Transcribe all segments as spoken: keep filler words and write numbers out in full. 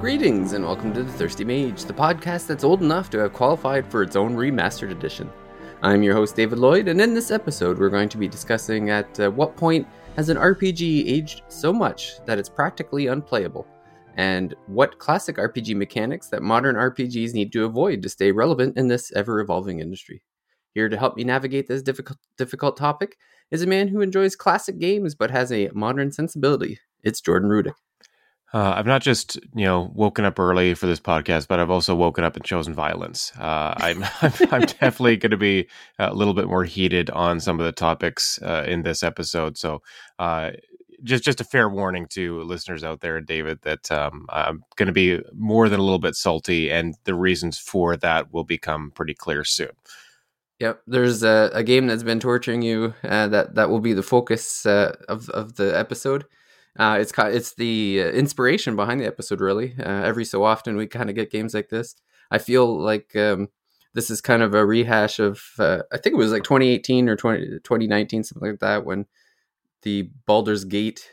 Greetings and welcome to The Thirsty Mage, the podcast that's old enough to have qualified for its own remastered edition. I'm your host David Lloyd, and in this episode we're going to be discussing at uh, what point has an R P G aged so much that it's practically unplayable, and what classic R P G mechanics that modern R P Gs need to avoid to stay relevant in this ever-evolving industry. Here to help me navigate this difficult, difficult topic is a man who enjoys classic games but has a modern sensibility. It's Jordan Rudick. Uh, I've not just, you know, woken up early for this podcast, but I've also woken up and chosen violence. Uh, I'm, I'm, I'm definitely going to be a little bit more heated on some of the topics uh, in this episode. So, uh, just just a fair warning to listeners out there, David, that um, I'm going to be more than a little bit salty, and the reasons for that will become pretty clear soon. Yep, there's a, a game that's been torturing you. Uh, that that will be the focus uh, of of the episode. Uh, it's it's the inspiration behind the episode, really. Uh, every so often, we kind of get games like this. I feel like um, this is kind of a rehash of, uh, I think it was like twenty eighteen or twenty nineteen, something like that, when the Baldur's Gate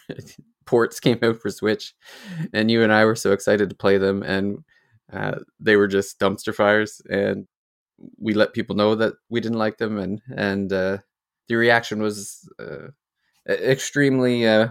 ports came out for Switch, and you and I were so excited to play them, and uh, they were just dumpster fires, and we let people know that we didn't like them, and and uh, the reaction was uh, extremely. Uh,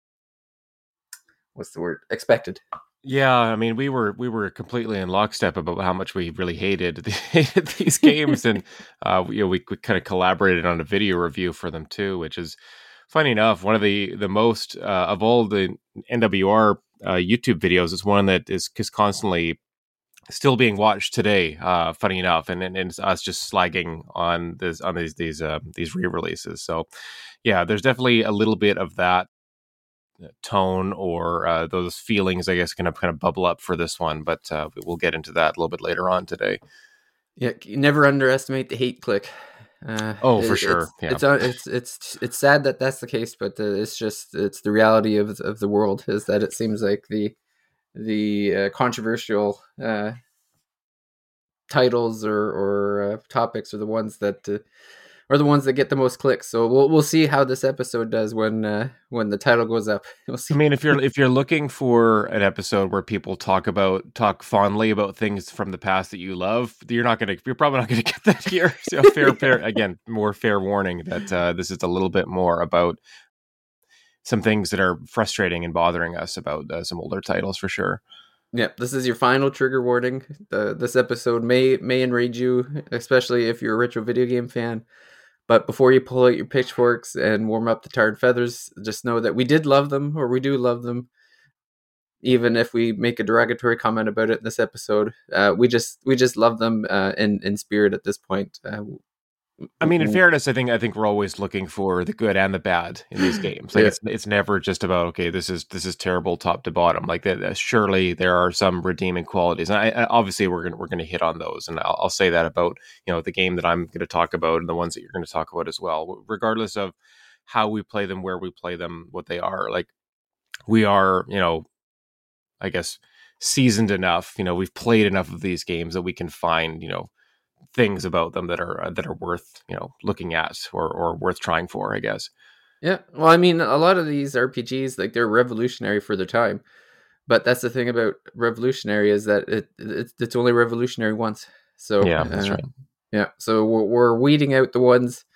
what's the word? Expected. Yeah, I mean, we were we were completely in lockstep about how much we really hated, hated these games, and uh, you know, we, we kind of collaborated on a video review for them too, which is funny enough one of the the most uh, of all the N W R uh, YouTube videos. It's one that is, is constantly still being watched today. Uh, funny enough, and, and and it's us just slagging on this on these these uh, these re-releases. So yeah, there's definitely a little bit of that tone or uh, those feelings, I guess, kind of kind of bubble up for this one, but uh, we'll get into that a little bit later on today. Yeah, you never underestimate the hate click. Uh, oh, for it, sure. It's, yeah. it's it's it's it's sad that that's the case, but uh, it's just it's the reality of of the world is that it seems like the the uh, controversial uh, titles or or uh, topics are the ones that. Uh, Are the ones that get the most clicks. So we'll we'll see how this episode does when uh, when the title goes up. We'll see. I mean, if you're if you're looking for an episode where people talk about talk fondly about things from the past that you love, you're not gonna you're probably not gonna get that here. So fair, fair again, more fair warning that uh, this is a little bit more about some things that are frustrating and bothering us about uh, some older titles for sure. Yeah, this is your final trigger warning. The, this episode may may enrage you, especially if you're a retro video game fan. But before you pull out your pitchforks and warm up the tarred feathers, just know that we did love them, or we do love them, even if we make a derogatory comment about it in this episode. Uh, we just we just love them uh, in in spirit at this point. Uh, I mean, in fairness, I think I think we're always looking for the good and the bad in these games. Like yeah. it's it's never just about okay, this is this is terrible top to bottom. Like that, uh, surely there are some redeeming qualities, and I, I, obviously we're gonna we're gonna hit on those. And I'll, I'll say that about you know the game that I'm going to talk about and the ones that you're going to talk about as well, regardless of how we play them, where we play them, what they are. Like we are, you know, I guess seasoned enough. You know, we've played enough of these games that we can find you know. things about them that are uh, that are worth you know looking at or or worth trying for, I guess. Yeah, well, I mean, a lot of these R P Gs, like they're revolutionary for their time, but that's the thing about revolutionary is that it, it it's only revolutionary once. So yeah, that's uh, right. Yeah, so we're, we're weeding out the ones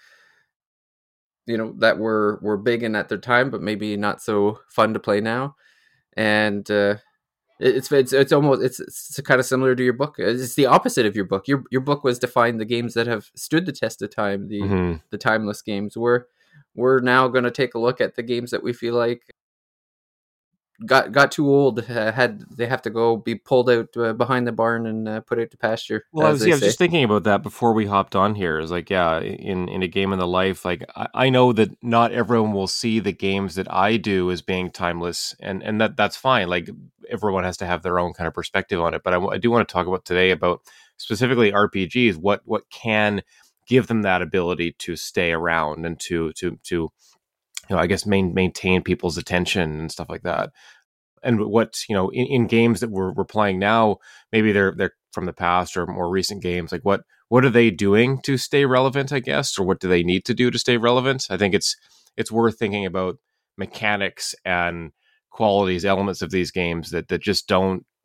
you know that were were big in at their time, but maybe not so fun to play now, and. uh It's it's it's almost it's, it's kind of similar to your book. It's the opposite of your book. Your your book was to find the games that have stood the test of time, the mm-hmm. the timeless games. We're we're now going to take a look at the games that we feel like got got too old. Uh, had they have to go be pulled out uh, behind the barn and uh, put out to pasture. Well, I was, yeah, I was just thinking about that before we hopped on here. Is like, yeah, in, in a game in the life, like I, I know that not everyone will see the games that I do as being timeless, and and that that's fine. Like everyone has to have their own kind of perspective on it. But I, I do want to talk about today about specifically R P Gs. What what can give them that ability to stay around and to to to you know, I guess main, maintain people's attention and stuff like that. And what, you know, in, in games that we're we're playing now, maybe they're they're from the past or more recent games. Like what what are they doing to stay relevant, I guess, or what do they need to do to stay relevant? I think it's it's worth thinking about mechanics and qualities, elements of these games that that just don't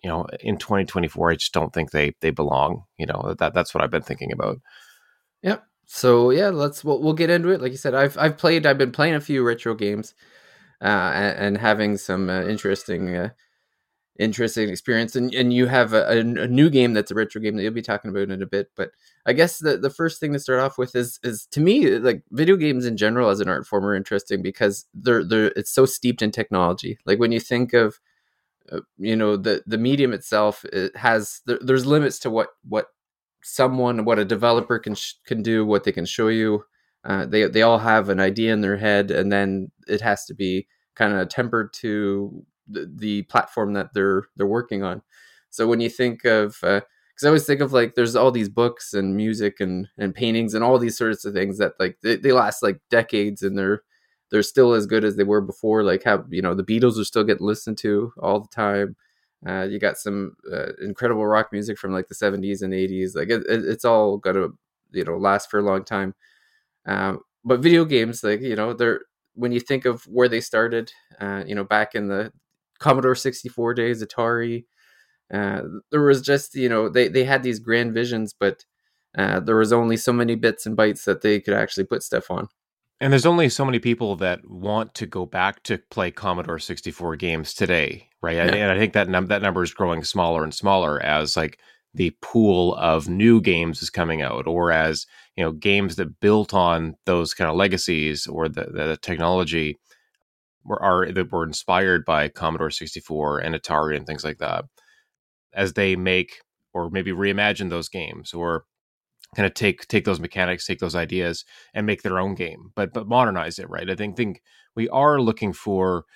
you know, in twenty twenty-four, I just don't think they they belong. You know, that that's what I've been thinking about. Yep. So yeah, let's we'll, we'll get into it. Like you said, I've I've played I've been playing a few retro games, uh, and, and having some uh, interesting uh, interesting experience. And and you have a, a, a new game that's a retro game that you'll be talking about in a bit. But I guess the the first thing to start off with is is to me, like, video games in general as an art form are interesting because they're they're it's so steeped in technology. Like when you think of uh, you know, the the medium itself, it has there, there's limits to what what someone what a developer can sh- can do, what they can show you. Uh, they they all have an idea in their head, and then it has to be kind of tempered to the, the platform that they're they're working on. So when you think of uh, because I always think of, like, there's all these books and music and and paintings and all these sorts of things that, like, they, they last like decades, and they're they're still as good as they were before. Like, how, you know, the Beatles are still getting listened to all the time. Uh, you got some uh, incredible rock music from like the seventies and eighties. Like, it, it, it's all got to, you know, last for a long time. Um, but video games, like, you know, they're, when you think of where they started, uh, you know, back in the Commodore sixty-four days, Atari, uh, there was just, you know, they, they had these grand visions, but uh, there was only so many bits and bytes that they could actually put stuff on. And there's only so many people that want to go back to play Commodore sixty-four games today, right? Yeah. And I think that num- that number is growing smaller and smaller as, like, the pool of new games is coming out, or as, you know, games that built on those kind of legacies or the, the technology were are that were inspired by Commodore sixty-four and Atari and things like that, as they make or maybe reimagine those games, or kind of take take those mechanics, take those ideas, and make their own game, but but modernize it, right? I think think we are looking for,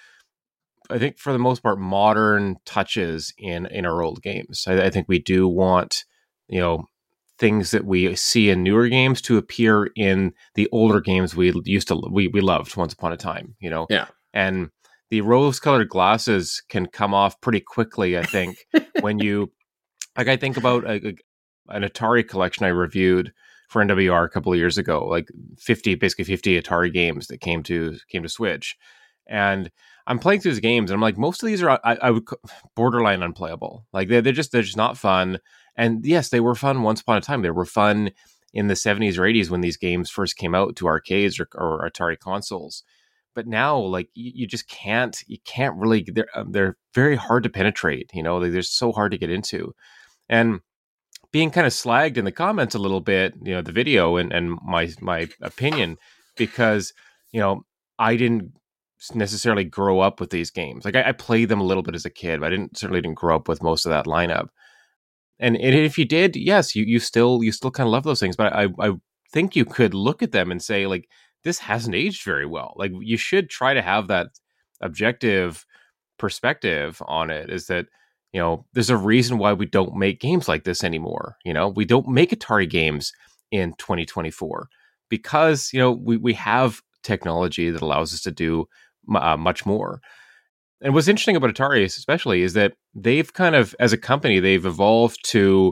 I think, for the most part, modern touches in in our old games. I, I think we do want, you know, things that we see in newer games to appear in the older games we used to we we loved once upon a time, you know. Yeah. And the rose-colored glasses can come off pretty quickly, I think, when you, like, I think about a, a, an Atari collection I reviewed for N W R a couple of years ago, like fifty, basically fifty Atari games that came to came to Switch, and I'm playing through these games, and I'm like, most of these are, I, I would, borderline unplayable. Like, they're, they're just they're just not fun. And yes, they were fun once upon a time. They were fun in the seventies or eighties when these games first came out to arcades or, or Atari consoles. But now, like, you, you just can't you can't really, they're um, they're very hard to penetrate. You know, like, they're so hard to get into. And being kind of slagged in the comments a little bit, you know, the video and, and my my opinion, because, you know, I didn't necessarily grow up with these games. Like, I, I played them a little bit as a kid, but I didn't certainly didn't grow up with most of that lineup. And, and if you did, yes, you you still you still kind of love those things. But I I think you could look at them and say, like, this hasn't aged very well. Like, you should try to have that objective perspective on it, is that, you know, there's a reason why we don't make games like this anymore. You know, we don't make Atari games in twenty twenty-four because, you know, we, we have technology that allows us to do uh, much more. And what's interesting about Atari especially is that they've kind of, as a company, they've evolved to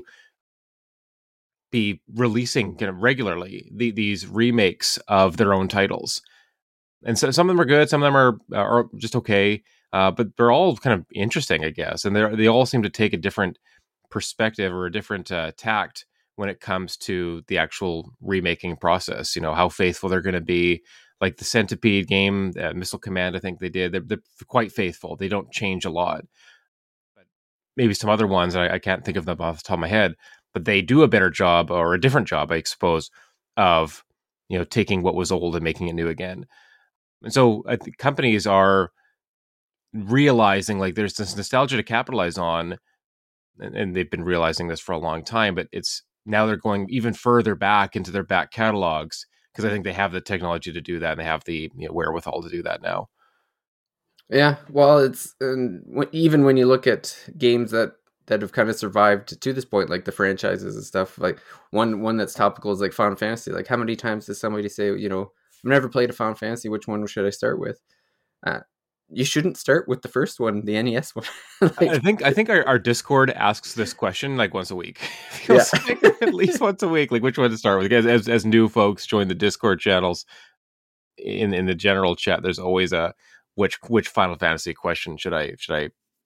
be releasing kind of regularly the, these remakes of their own titles. And so some of them are good, some of them are are just okay, uh, but they're all kind of interesting, I guess. And they they all seem to take a different perspective or a different uh, tact when it comes to the actual remaking process. You know, how faithful they're going to be. Like the Centipede game, uh, Missile Command, I think they did. They're, they're quite faithful. They don't change a lot. But maybe some other ones, I, I can't think of them off the top of my head, but they do a better job, or a different job, I suppose, of, you know, taking what was old and making it new again. And so I think companies are realizing, like, there's this nostalgia to capitalize on, and, and they've been realizing this for a long time, but it's now they're going even further back into their back catalogs, because I think they have the technology to do that, and they have the, you know, wherewithal to do that now. Yeah, well, it's and w- even when you look at games that that have kind of survived to this point, like the franchises and stuff, like one one that's topical is like Final Fantasy. Like, how many times does somebody say, you know, I've never played a Final Fantasy, which one should I start with? Uh, you shouldn't start with the first one, the N E S one. like, I think I think our, our Discord asks this question like once a week. yeah. Like at least once a week, like which one to start with. As, as as new folks join the Discord channels, in in the general chat, there's always a which which Final Fantasy question should I should I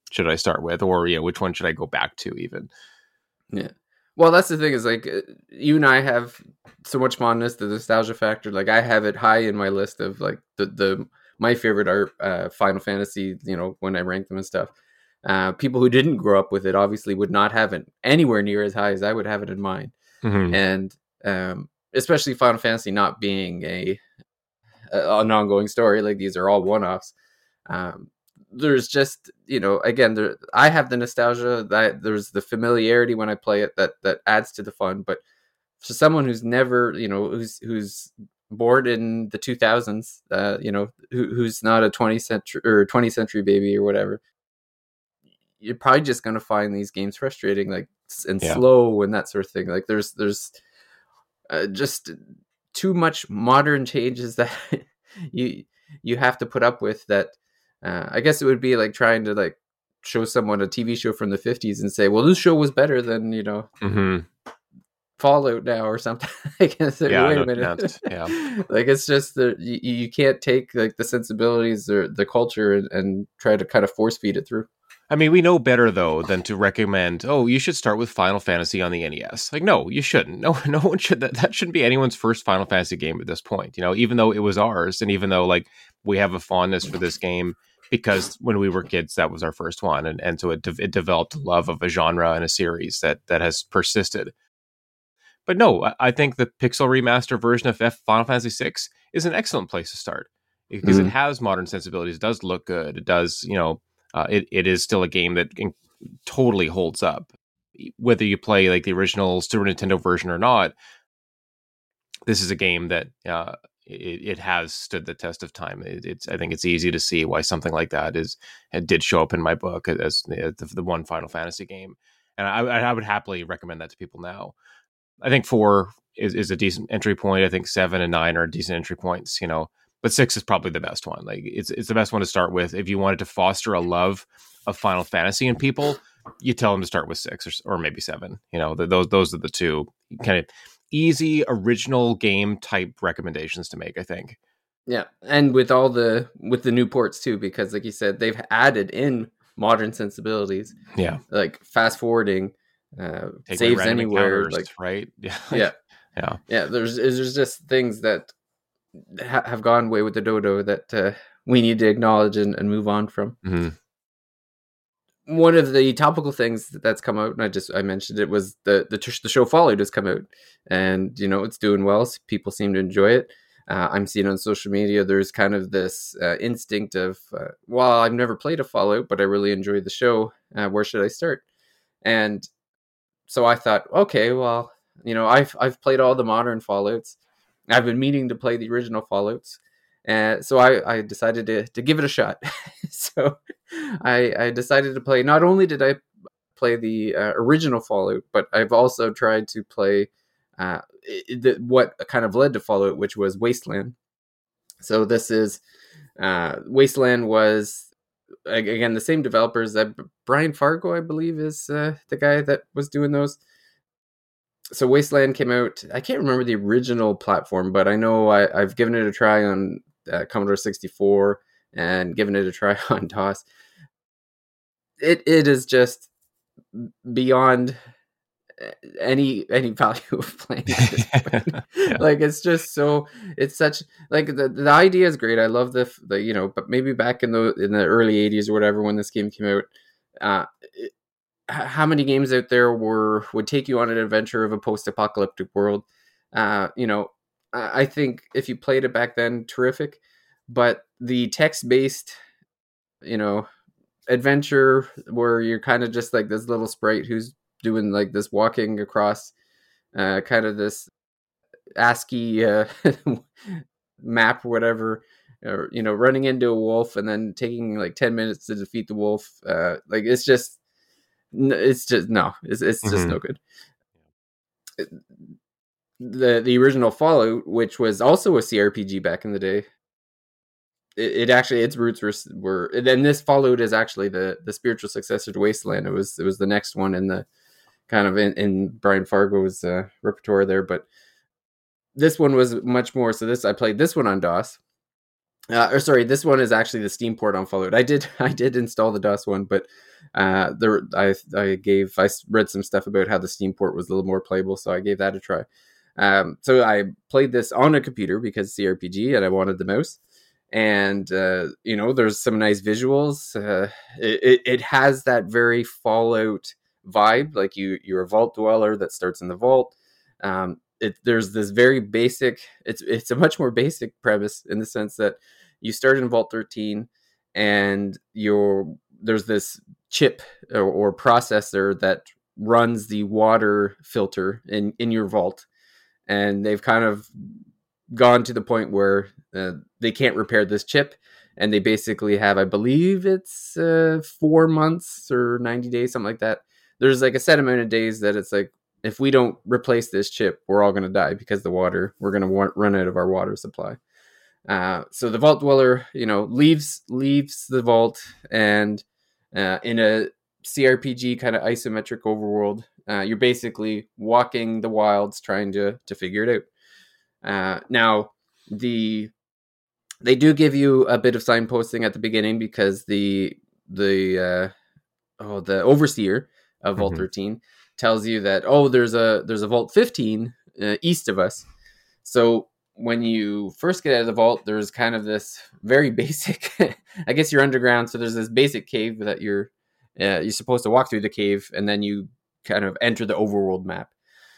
should I start with, or yeah, which one should I go back to even? Yeah. Well, that's the thing is like uh, you and I have so much fondness, the nostalgia factor. Like I have it high in my list of like the the my favorite art uh, Final Fantasy. You know, when I rank them and stuff. Uh, people who didn't grow up with it obviously would not have it anywhere near as high as I would have it in mine. Mm-hmm. And um, especially Final Fantasy not being a, a an ongoing story, like these are all one offs. Um, there's just you know again there I have the nostalgia that there's the familiarity when I play it that that adds to the fun. But for someone who's never you know who's who's born in the two thousands, uh, you know who, who's not a twentieth century or twentieth century baby or whatever, you're probably just going to find these games frustrating, like and Yeah. slow and that sort of thing. Like there's there's uh, just too much modern changes that you you have to put up with. That uh, I guess it would be like trying to like show someone a T V show from the fifties and say, well, this show was better than you know Mm-hmm. Fallout now or something. I guess Yeah, wait no a minute. chance. Yeah. Like it's just the you, you can't take like the sensibilities or the culture and, and try to kind of force feed it through. I mean, we know better though than to recommend, oh, you should start with Final Fantasy on the N E S. Like, no, you shouldn't. No, no one should. That, that shouldn't be anyone's first Final Fantasy game at this point. You know, even though it was ours, and even though like we have a fondness for this game because when we were kids, that was our first one, and and so it de- it developed a love of a genre and a series that that has persisted. But no, I, I think the pixel remaster version of F Final Fantasy six is an excellent place to start because it Mm. has modern sensibilities. It does look good. It does, you know, uh, it it is still a game that in- totally holds up, whether you play like the original Super Nintendo version or not. This is a game that uh, it, it has stood the test of time. It, it's I think it's easy to see why something like that is it did show up in my book as the, the one Final Fantasy game, and I, I would happily recommend that to people now. I think four is, is a decent entry point. I think seven and nine are decent entry points, you know, but six is probably the best one. Like it's it's the best one to start with. If you wanted to foster a love of Final Fantasy in people, you tell them to start with six or, or maybe seven. You know, the, those those are the two kind of easy original game type recommendations to make, I think. Yeah, and with all the with the new ports too, because like you said, they've added in modern sensibilities, Yeah, like fast forwarding, uh, take away saves random anywhere, encounters, like right? Yeah, yeah, like, yeah. yeah. There's there's just things that ha- have gone away with the dodo that uh, we need to acknowledge and, and move on from. Mm-hmm. One of the topical things that's come out, and I just I mentioned it, was the the, the show Fallout has come out, and you know it's doing well. So people seem to enjoy it. Uh, I'm seeing on social media there's kind of this uh, instinct of, uh, well, I've never played a Fallout, but I really enjoyed the show. Uh, where should I start? And so I thought, okay, well, you know, I've I've played all the modern Fallouts. I've been meaning to play the original Fallouts, and so I, I decided to to give it a shot. So I I decided to play. Not only did I play the uh, original Fallout, but I've also tried to play uh, it, the, what kind of led to Fallout, which was Wasteland. So this is uh, Wasteland was again the same developers that Brian Fargo, I believe, is uh, the guy that was doing those. So Wasteland came out. I can't remember the original platform, but I know I, I've given it a try on uh, Commodore sixty-four and given it a try on DOS. It it is just beyond any any value of playing at this point. Yeah. Like it's just so it's such like the the idea is great. I love the the you know, but maybe back in the in the early eighties or whatever when this game came out, uh, it, how many games out there were would take you on an adventure of a post-apocalyptic world? Uh, you know, I, I think if you played it back then, terrific. But the text-based, you know, adventure where you're kind of just like this little sprite who's doing like this walking across uh, kind of this ASCII uh, map or whatever, or you know, running into a wolf and then taking like ten minutes to defeat the wolf. Uh, like it's just, it's just no, it's it's just Mm-hmm. no good. The the original Fallout, which was also a C R P G back in the day, it, it actually its roots were were. Then this Fallout is actually the the spiritual successor to Wasteland. It was it was the next one in the kind of in, in Brian Fargo's uh, repertoire there, but this one was much more. So this I played this one on DOS, Uh, or sorry, this one is actually the Steam port on Fallout. I did I did install the DOS one, but uh, there I I gave I read some stuff about how the Steam port was a little more playable, so I gave that a try. Um, so I played this on a computer because C R P G, and I wanted the mouse. And uh, you know, there's some nice visuals. Uh, it, it it has that very Fallout vibe, like you you're a vault dweller that starts in the vault. Um, it, there's this very basic. It's it's a much more basic premise in the sense that you start in Vault thirteen, and you're there's this chip or, or processor that runs the water filter in in your vault, and they've kind of gone to the point where uh, they can't repair this chip, and they basically have, I believe it's uh, four months or ninety days, something like that. There's like a set amount of days that it's like, if we don't replace this chip, we're all going to die because the water, we're going to wa- run out of our water supply. Uh, so the vault dweller, you know, leaves leaves the vault, and uh, in a C R P G kind of isometric overworld, uh, you're basically walking the wilds trying to to figure it out. Uh, now, the they do give you a bit of signposting at the beginning because the the uh, oh the overseer of Vault Mm-hmm. thirteen tells you that, oh, there's a there's a Vault fifteen uh, east of us. So when you first get out of the vault, there's kind of this very basic, I guess you're underground, so there's this basic cave that you're uh, you're supposed to walk through the cave, and then you kind of enter the overworld map.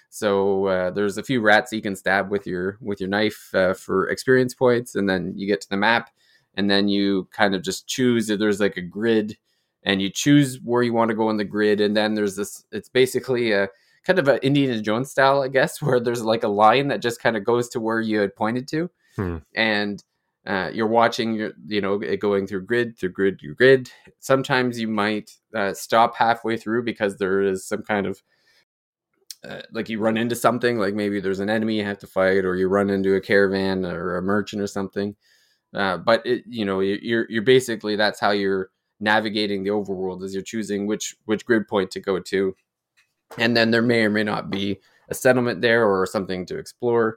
So uh, there's a few rats you can stab with your with your knife uh, for experience points, and then you get to the map, and then you kind of just choose. There's like a grid, and you choose where you want to go on the grid, and then there's this. It's basically a kind of an Indiana Jones style, I guess, where there's like a line that just kind of goes to where you had pointed to, Hmm. and uh, you're watching your, you know, it going through grid through grid through grid. Sometimes you might uh, stop halfway through because there is some kind of uh, like you run into something, like maybe there's an enemy you have to fight, or you run into a caravan or a merchant or something. Uh, but it, you know, you're you're basically, that's how you're navigating the overworld, is you're choosing which which grid point to go to, and then there may or may not be a settlement there or something to explore.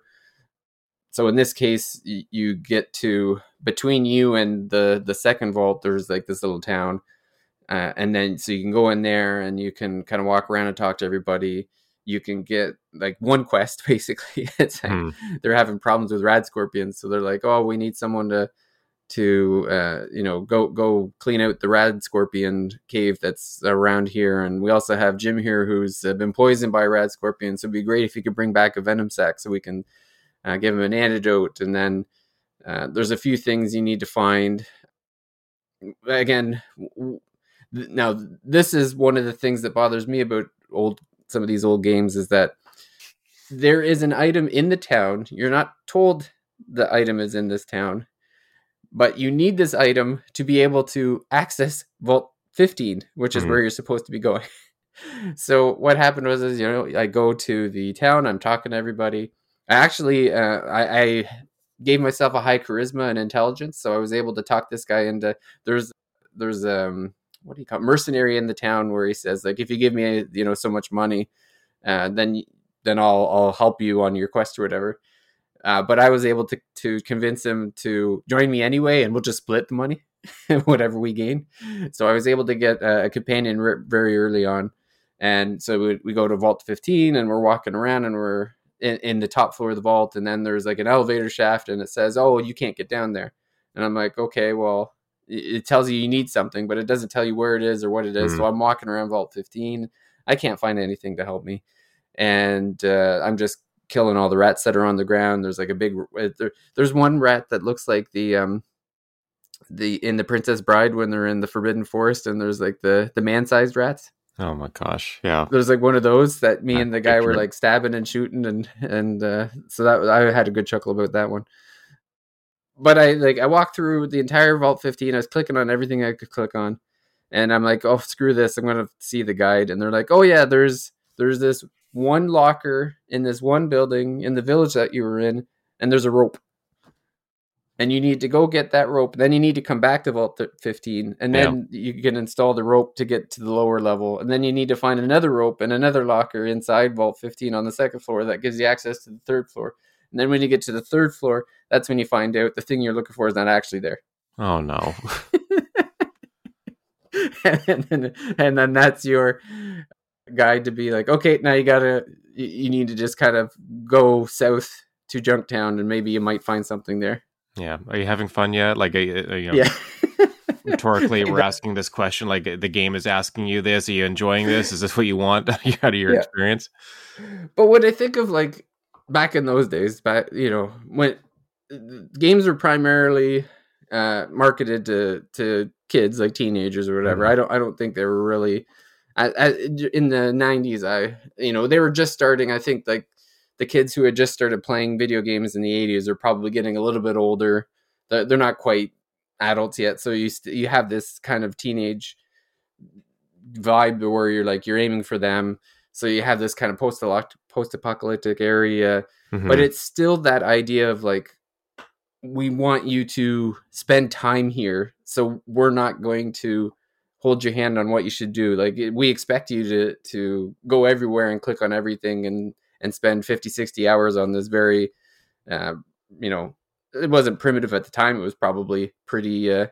So in this case, you get to, between you and the the second vault, there's like this little town, uh, and then so you can go in there and you can kind of walk around and talk to everybody. You can get like one quest basically. It's like Hmm. they're having problems with rad scorpions, so they're like, oh, we need someone to to uh, you know go go clean out the rad scorpion cave that's around here, and we also have Jim here who's uh, been poisoned by a rad scorpion, so it'd be great if you could bring back a venom sac so we can uh, give him an antidote. And then uh, there's a few things you need to find. Again, now this is one of the things that bothers me about old some of these old games, is that there is an item in the town. You're not told the item is in this town, but you need this item to be able to access Vault fifteen, which is Hmm. where you're supposed to be going. So what happened was, is, you know, I go to the town, I'm talking to everybody. I actually, uh, I, I gave myself a high charisma and intelligence, so I was able to talk this guy into, there's, there's, um, what do you call it? Mercenary in the town, where he says, like, if you give me, you know, so much money, uh, then, then I'll, I'll help you on your quest or whatever. Uh, but I was able to to convince him to join me anyway, and we'll just split the money, whatever we gain. So I was able to get a, a companion re- very early on, and so we, we go to Vault fifteen, and we're walking around, and we're in, in the top floor of the vault, and then there's like an elevator shaft, and it says, "Oh, you can't get down there." And I'm like, "Okay, well." It tells you you need something, but it doesn't tell you where it is or what it is. Hmm. So I'm walking around Vault fifteen. I can't find anything to help me, and uh, I'm just killing all the rats that are on the ground. There's like a big there, there's one rat that looks like the um the in the Princess Bride when they're in the Forbidden Forest, and there's like the the man-sized rats. Oh my gosh. Yeah. There's like one of those that me I and the guy picture were it. like stabbing and shooting, and and uh, so that I had a good chuckle about that one. But I like I walked through the entire Vault fifteen. I was clicking on everything I could click on, and I'm like, oh, screw this, I'm gonna see the guide. And they're like, oh yeah, there's there's this one locker in this one building in the village that you were in, and there's a rope, and you need to go get that rope. Then you need to come back to Vault fifteen, and Yeah. then you can install the rope to get to the lower level, and then you need to find another rope and another locker inside Vault fifteen on the second floor that gives you access to the third floor. And then when you get to the third floor, that's when you find out the thing you're looking for is not actually there. Oh no. and, then, and then that's your guide to be like, okay, now you gotta, you, you need to just kind of go south to Junktown and maybe you might find something there. Yeah. Are you having fun yet? Like, uh, you know, yeah. rhetorically, we're asking this question. Like, the game is asking you this. Are you enjoying this? Is this what you want out of your Yeah. experience? But when I think of like back in those days, back, you know, when games were primarily uh, marketed to to kids, like teenagers or whatever, mm-hmm. I don't I don't think they were really I, I, in the nineties. I you know they were just starting. I think like the kids who had just started playing video games in the eighties are probably getting a little bit older. They're, they're not quite adults yet, so you st- you have this kind of teenage vibe where you're like you're aiming for them. So you have this kind of post post apocalyptic area, mm-hmm. but it's still that idea of like, we want you to spend time here, so we're not going to hold your hand on what you should do. Like, we expect you to to go everywhere and click on everything and and spend fifty, sixty hours on this very, uh, you know, it wasn't primitive at the time. It was probably pretty, uh,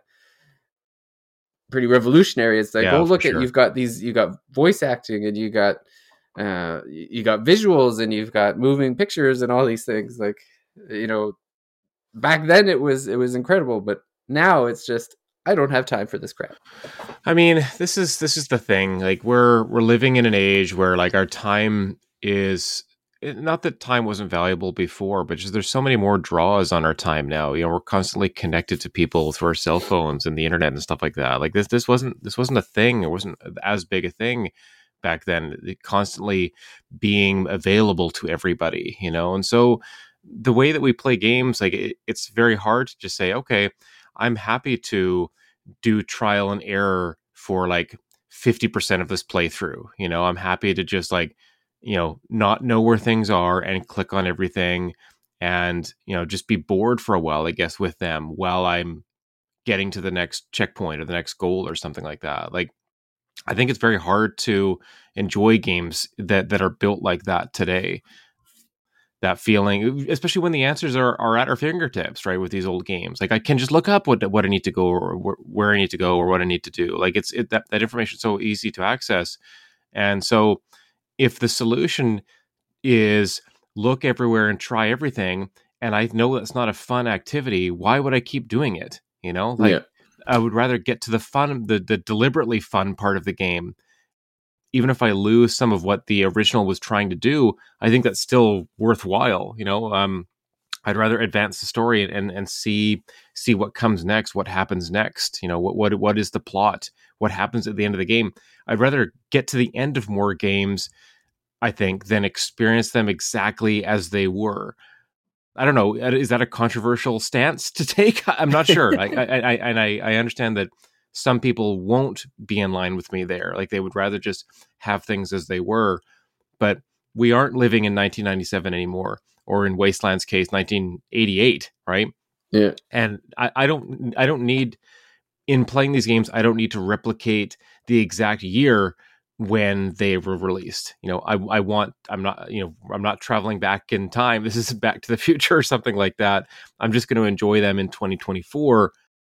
pretty revolutionary. It's like, yeah, oh, look at, sure. you've got these, you got voice acting and you got, uh, you got visuals and you've got moving pictures and all these things. Like, you know, back then it was, it was incredible, but now it's just, I don't have time for this crap. I mean, this is, this is the thing. Like, we're, we're living in an age where like our time is, not that time wasn't valuable before, but just there's so many more draws on our time now. You know, we're constantly connected to people through our cell phones and the internet and stuff like that. Like this, this wasn't, this wasn't a thing. It wasn't as big a thing back then. It constantly being available to everybody, you know? And so the way that we play games, like it, it's very hard to just say, okay, I'm happy to do trial and error for like fifty percent of this playthrough. You know, I'm happy to just like, you know, not know where things are and click on everything and, you know, just be bored for a while, I guess, with them while I'm getting to the next checkpoint or the next goal or something like that. Like, I think it's very hard to enjoy games that, that are built like that today. That feeling, especially when the answers are, are at our fingertips, right? With these old games, like I can just look up what what I need to go or where I need to go or what I need to do. Like it's it, that that information is so easy to access, and so if the solution is look everywhere and try everything, and I know that's not a fun activity, why would I keep doing it? You know, like yeah. I would rather get to the fun, the the deliberately fun part of the game. Even if I lose some of what the original was trying to do, I think that's still worthwhile. You know, um, I'd rather advance the story and and see see what comes next, what happens next. You know, what what what is the plot? What happens at the end of the game? I'd rather get to the end of more games, I think, than experience them exactly as they were. I don't know. Is that a controversial stance to take? I'm not sure. I, I, I, and I, I understand that some people won't be in line with me there. Like they would rather just have things as they were. But we aren't living in nineteen ninety-seven anymore, or in Wasteland's case, nineteen eighty-eight, right? Yeah. And I, I don't, I don't need in playing these games. I don't need to replicate the exact year when they were released. You know, I, I want, I'm not, you know, I'm not traveling back in time. This is Back to the Future or something like that. I'm just going to enjoy them in twenty twenty-four,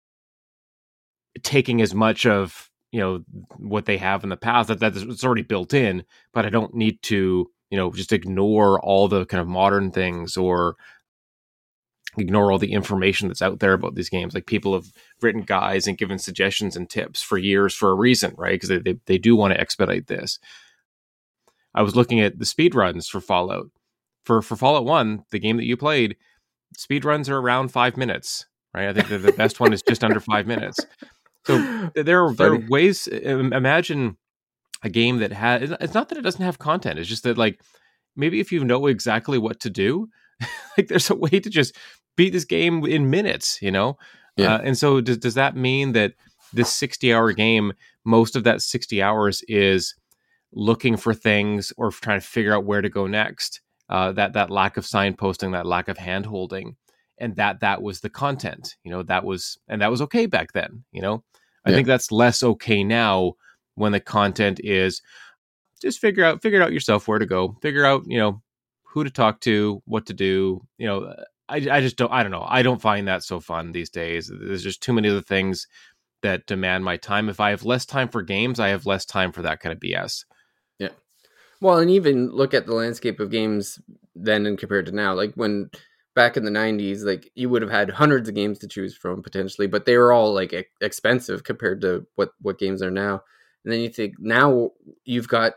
taking as much of, you know, what they have in the past that that's already built in, but I don't need to, you know, just ignore all the kind of modern things or ignore all the information that's out there about these games. Like people have written guides and given suggestions and tips for years for a reason, right? Because they, they they do want to expedite this. I was looking at the speed runs for Fallout. For for Fallout one, the game that you played, speed runs are around five minutes, right? I think the, the best one is just under five minutes. So there are, there are ways. Imagine a game that has. It's not that it doesn't have content. It's just that like maybe if you know exactly what to do, like there's a way to just beat this game in minutes, you know? Yeah. Uh, and so does, does that mean that this sixty hour game, most of that sixty hours is looking for things or trying to figure out where to go next? Uh, that, that lack of signposting, that lack of hand holding, and that, that was the content, you know, that was, and that was okay back then, you know? I yeah. think that's less okay now when the content is just figure out, figure out yourself where to go, figure out, you know, who to talk to, what to do. You know, I, I just don't, I don't know. I don't find that so fun these days. There's just too many other things that demand my time. If I have less time for games, I have less time for that kind of B S. Yeah. Well, and even look at the landscape of games then and compared to now. Like when back in the nineties, like you would have had hundreds of games to choose from potentially, but they were all like e- expensive compared to what, what games are now. And then you think now you've got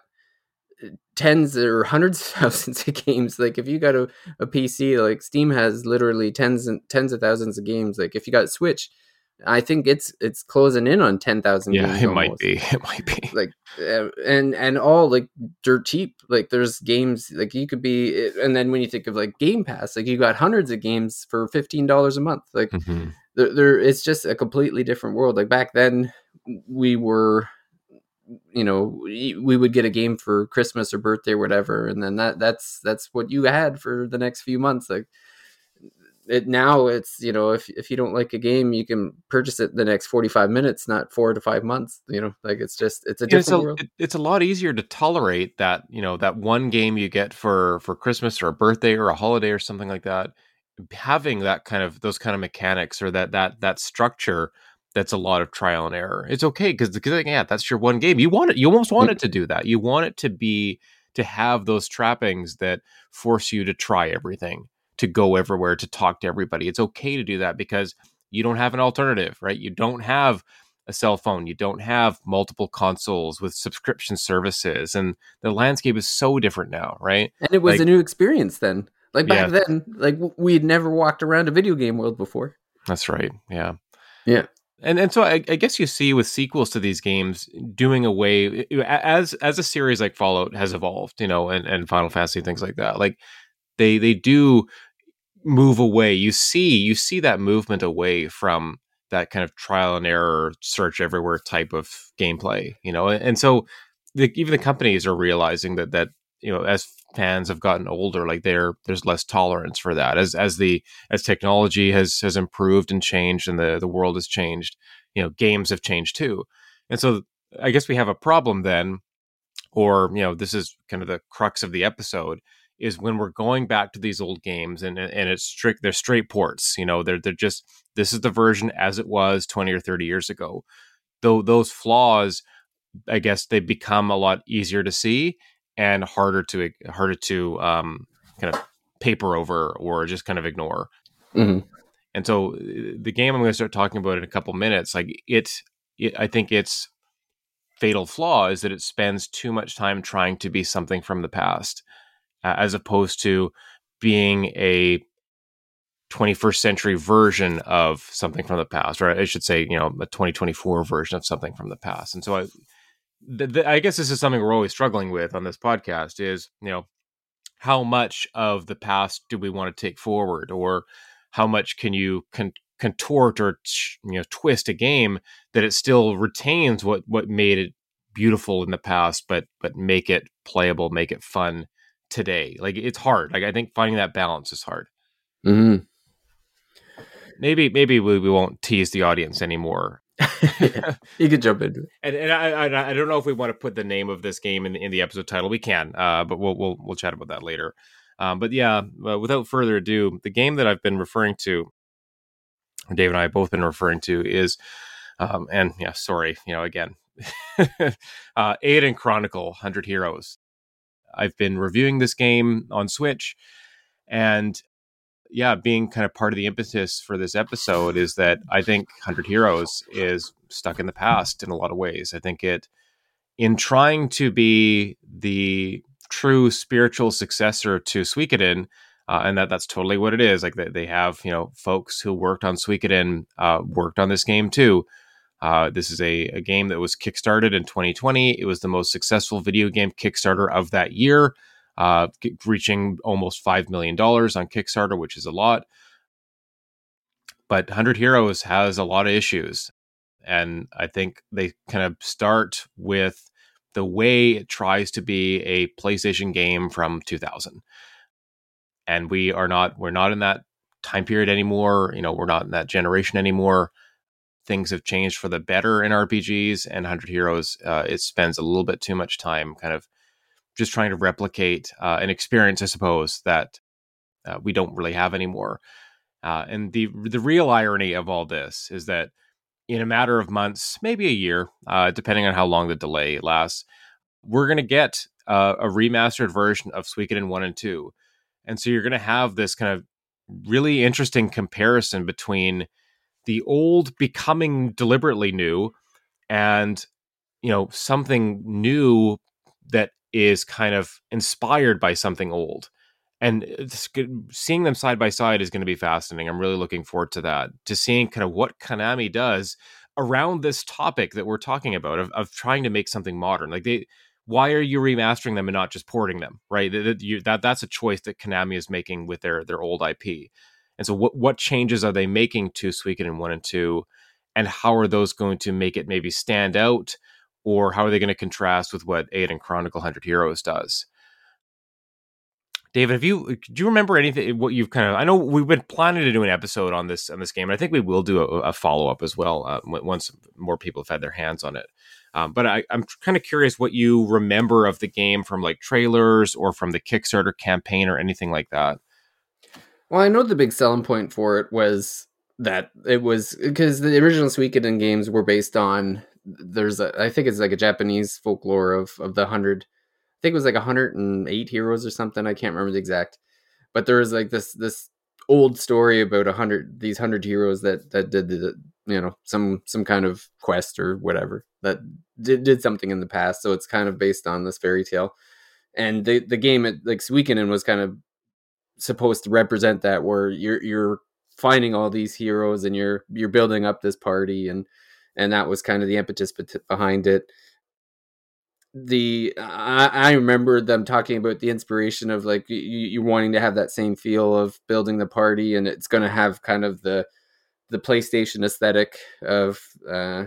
tens or hundreds of thousands of games. Like if you got a, a P C, like Steam has literally tens and tens of thousands of games. Like if you got Switch, I think it's it's closing in on ten thousand Yeah, games it almost. might be. It might be. Like uh, and and all like dirt cheap. Like there's games like you could be, and then when you think of like Game Pass, like you got hundreds of games for fifteen dollars a month. Like Mm-hmm. there, there, it's just a completely different world. Like back then, we were, you know, we we would get a game for Christmas or birthday or whatever, and then that that's that's what you had for the next few months. Like it now, it's, you know, if if you don't like a game, you can purchase it the next forty-five minutes, not four to five months. You know, like it's just it's a Yeah, it's different a world. it, it's a lot easier to tolerate that, you know, that one game you get for for Christmas or a birthday or a holiday or something like that. Having that kind of those kind of mechanics or that that that structure, that's a lot of trial and error. It's okay because because yeah, that's your one game. You want it. You almost want it to do that. You want it to be to have those trappings that force you to try everything, to go everywhere, to talk to everybody. It's okay to do that because you don't have an alternative, right? You don't have a cell phone. You don't have multiple consoles with subscription services, and the landscape is so different now, right? And it was Like, a new experience then. Like back yeah, then, like we had never walked around a video game world before. that's right. Yeah. Yeah. And and so I, I guess you see with sequels to these games doing away as as a series like Fallout has evolved, you know, and, and Final Fantasy, things like that. Like they they do move away. You see you see that movement away from that kind of trial and error, search everywhere type of gameplay, you know. And, and so the, even the companies are realizing that that you know, as fans have gotten older, like there there's less tolerance for that as as the as technology has has improved and changed and the the world has changed, you know, games have changed too. And so I guess we have a problem then, or you know, this is kind of the crux of the episode, is when we're going back to these old games and and it's strict, they're straight ports, you know, they're they're just, this is the version as it was twenty or thirty years ago. Though those flaws, I guess they become a lot easier to see and harder to harder to um, kind of paper over or just kind of ignore. Mm-hmm. And so the game I'm going to start talking about in a couple minutes, like it, it, I think its fatal flaw is that it spends too much time trying to be something from the past, uh, as opposed to being a twenty-first century version of something from the past, or I should say, you know, a twenty twenty-four version of something from the past. And so I, th- th- I guess this is something we're always struggling with on this podcast is, you know, how much of the past do we want to take forward, or how much can you con- contort or, you know, twist a game that it still retains what, what made it beautiful in the past, but, but make it playable, make it fun today. Like it's hard. Like I think finding that balance is hard. Mm-hmm. Maybe, maybe we, we won't tease the audience anymore. Yeah, you could jump into it. And, and I, I, I don't know if we want to put the name of this game in, in the episode title. We can, uh, but we'll, we'll, we'll chat about that later. Um, but yeah, uh, without further ado, the game that I've been referring to, Dave and I have both been referring to is, um, and yeah, sorry, you know, again, uh, Eiyuden Chronicle one hundred Heroes. I've been reviewing this game on Switch, and yeah, being kind of part of the impetus for this episode is that I think one hundred Heroes is stuck in the past in a lot of ways. I think it, in trying to be the true spiritual successor to Suikoden, uh, and that that's totally what it is. Like they, they have, you know, folks who worked on Suikoden, uh, worked on this game too. Uh, this is a, a game that was kickstarted in twenty twenty. It was the most successful video game Kickstarter of that year. Uh, reaching almost five million dollars on Kickstarter, which is a lot. But one hundred Heroes has a lot of issues. And I think they kind of start with the way it tries to be a PlayStation game from two thousand. And we are not, we're not in that time period anymore. You know, we're not in that generation anymore. Things have changed for the better in R P Gs, and one hundred Heroes, uh, it spends a little bit too much time kind of just trying to replicate uh, an experience, I suppose, that uh, we don't really have anymore. Uh, and the the real irony of all this is that in a matter of months, maybe a year, uh, depending on how long the delay lasts, we're going to get uh, a remastered version of Suikoden one and two. And so you're going to have this kind of really interesting comparison between the old becoming deliberately new and, you know, something new that is kind of inspired by something old. And it's good, seeing them side by side is going to be fascinating. I'm really looking forward to that, to seeing kind of what Konami does around this topic that we're talking about of, of trying to make something modern. Like they, why are you remastering them and not just porting them, right? That, you, that that's a choice that Konami is making with their their old I P. And so what what changes are they making to Suikoden one and two, and how are those going to make it maybe stand out, or how are they going to contrast with what Eiyuden Chronicle one hundred Heroes does? David, have you do you remember anything? What you've kind of? I know we've been planning to do an episode on this on this game, and I think we will do a, a follow up as well uh, once more people have had their hands on it. Um, but I, I'm kind of curious what you remember of the game from like trailers or from the Kickstarter campaign or anything like that. Well, I know the big selling point for it was that it was because the original Suikoden games were based on there's a I think it's like a Japanese folklore of of the hundred. I think it was like one hundred eight heroes or something. I can't remember the exact, but there was like this this old story about a hundred these hundred heroes that that did the you know some some kind of quest or whatever that did, did something in the past. So it's kind of based on this fairy tale, and the the game it, like Suikoden was kind of supposed to represent that, where you're you're finding all these heroes and you're you're building up this party, and and that was kind of the impetus behind it. The I, I remember them talking about the inspiration of like you, you wanting to have that same feel of building the party, and it's going to have kind of the the PlayStation aesthetic of uh,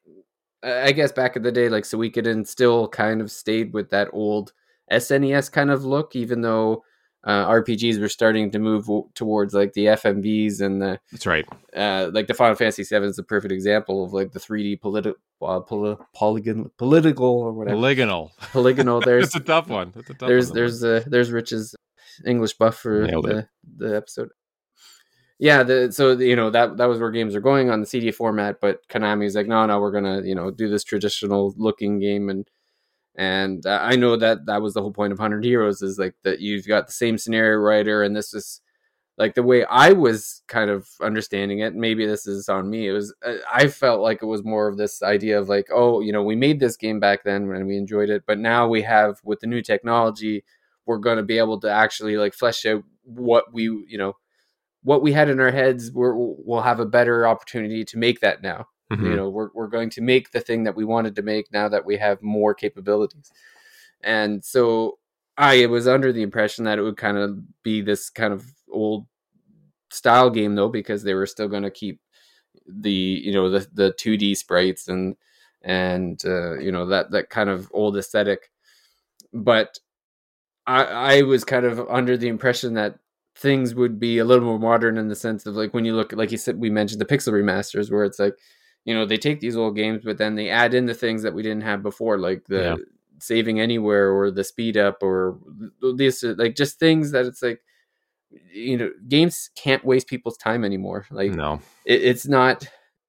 I guess back in the day, like Suikoden still kind of stayed with that old S N E S kind of look, even though uh, R P Gs were starting to move w- towards like the F M Vs and the That's right. Uh, like the Final Fantasy seven is a perfect example of like the three D politi- uh, poly- polygon political or whatever Polygonal. polygonal. There's It's a tough one. That's a tough there's one, there's uh, there's Rich's English buff for Nailed the it. the episode. Yeah, the so you know that that was where games are going on the C D format, but Konami's like, no, no, we're gonna you know do this traditional looking game, and and uh, I know that that was the whole point of one hundred Heroes, is like that you've got the same scenario writer, and this is like the way I was kind of understanding it. Maybe this is on me. It was I felt like it was more of this idea of like, oh, you know, we made this game back then and we enjoyed it, but now we have with the new technology, we're going to be able to actually like flesh out what we you know what we had in our heads. We're, we'll have a better opportunity to make that now. Mm-hmm. You know, we're we're going to make the thing that we wanted to make now that we have more capabilities. And so I was under the impression that it would kind of be this kind of old style game though, because they were still going to keep the you know the the two D sprites and and uh, you know that that kind of old aesthetic. But I I was kind of under the impression that things would be a little more modern in the sense of like when you look, like you said, we mentioned the pixel remasters, where it's like, you know, they take these old games, but then they add in the things that we didn't have before, like the yeah. saving anywhere or the speed up or this, like just things that it's like, you know, games can't waste people's time anymore. Like, no, it, it's not,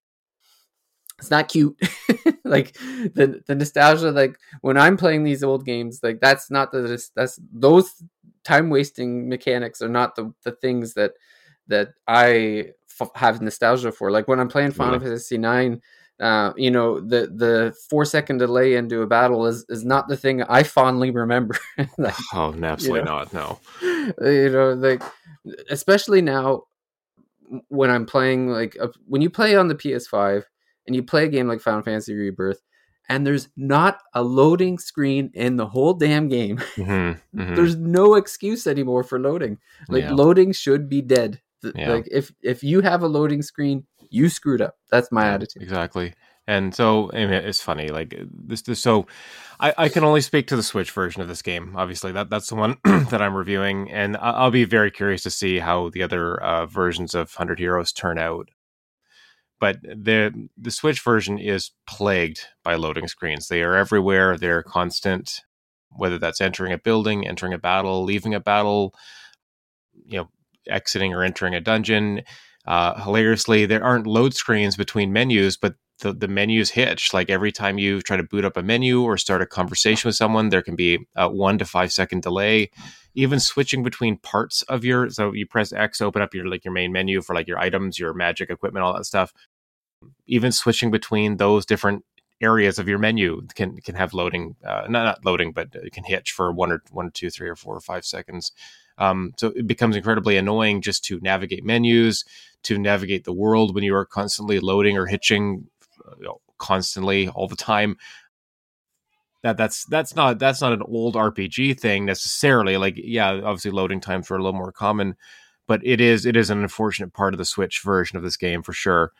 it's not cute. Like the the nostalgia, like when I'm playing these old games, like that's not the that's those time wasting mechanics are not the the things that that I f- have nostalgia for. Like when I'm playing Final yeah. Fantasy nine, uh, you know, the the four second delay into a battle is is not the thing I fondly remember. Like, oh, absolutely you know, not. No, you know, like especially now when I'm playing, like uh, when you play on the P S five and you play a game like Final Fantasy Rebirth, and there's not a loading screen in the whole damn game. Mm-hmm, mm-hmm. There's no excuse anymore for loading. Like yeah. loading should be dead. Yeah. Like if if you have a loading screen, you screwed up. That's my yeah, attitude. Exactly. And so I mean, it's funny. Like this, this so I, I can only speak to the Switch version of this game. Obviously, that that's the one that I'm reviewing, and I'll be very curious to see how the other uh, versions of one hundred Heroes turn out. But the the Switch version is plagued by loading screens. They are everywhere. They're constant. whether that's entering a building, entering a battle, leaving a battle, you know, exiting or entering a dungeon. Uh, hilariously, there aren't load screens between menus, but the, the menus hitch. Like every time you try to boot up a menu or start a conversation with someone, there can be a one to five second delay. Even switching between parts of your, so you press X, open up your like your main menu for like your items, your magic equipment, all that stuff. Even switching between those different areas of your menu can can have loading, uh, not not loading, but it can hitch for one or one, two, three, or four or five seconds. Um, so it becomes incredibly annoying just to navigate menus, to navigate the world when you are constantly loading or hitching, you know, constantly all the time. That that's that's not that's not an old R P G thing necessarily. Like, yeah, obviously loading times were a little more common, but it is it is an unfortunate part of the Switch version of this game for sure.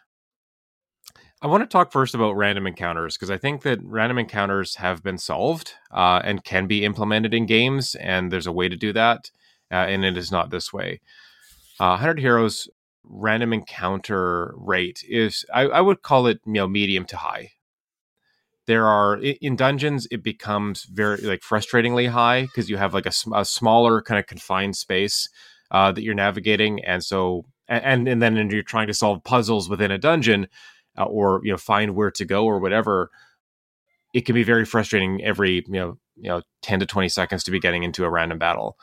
I want to talk first about random encounters, because I think that random encounters have been solved uh, and can be implemented in games, and there's a way to do that, uh, and it is not this way. Uh, one hundred Heroes random encounter rate is, I, I would call it, you know, medium to high. There are, in dungeons, it becomes very like frustratingly high because you have like a, a smaller kind of confined space uh, that you're navigating, and so and and then you're trying to solve puzzles within a dungeon. Uh, or you know find where to go or whatever, it can be very frustrating every you know you know ten to twenty seconds to be getting into a random battle.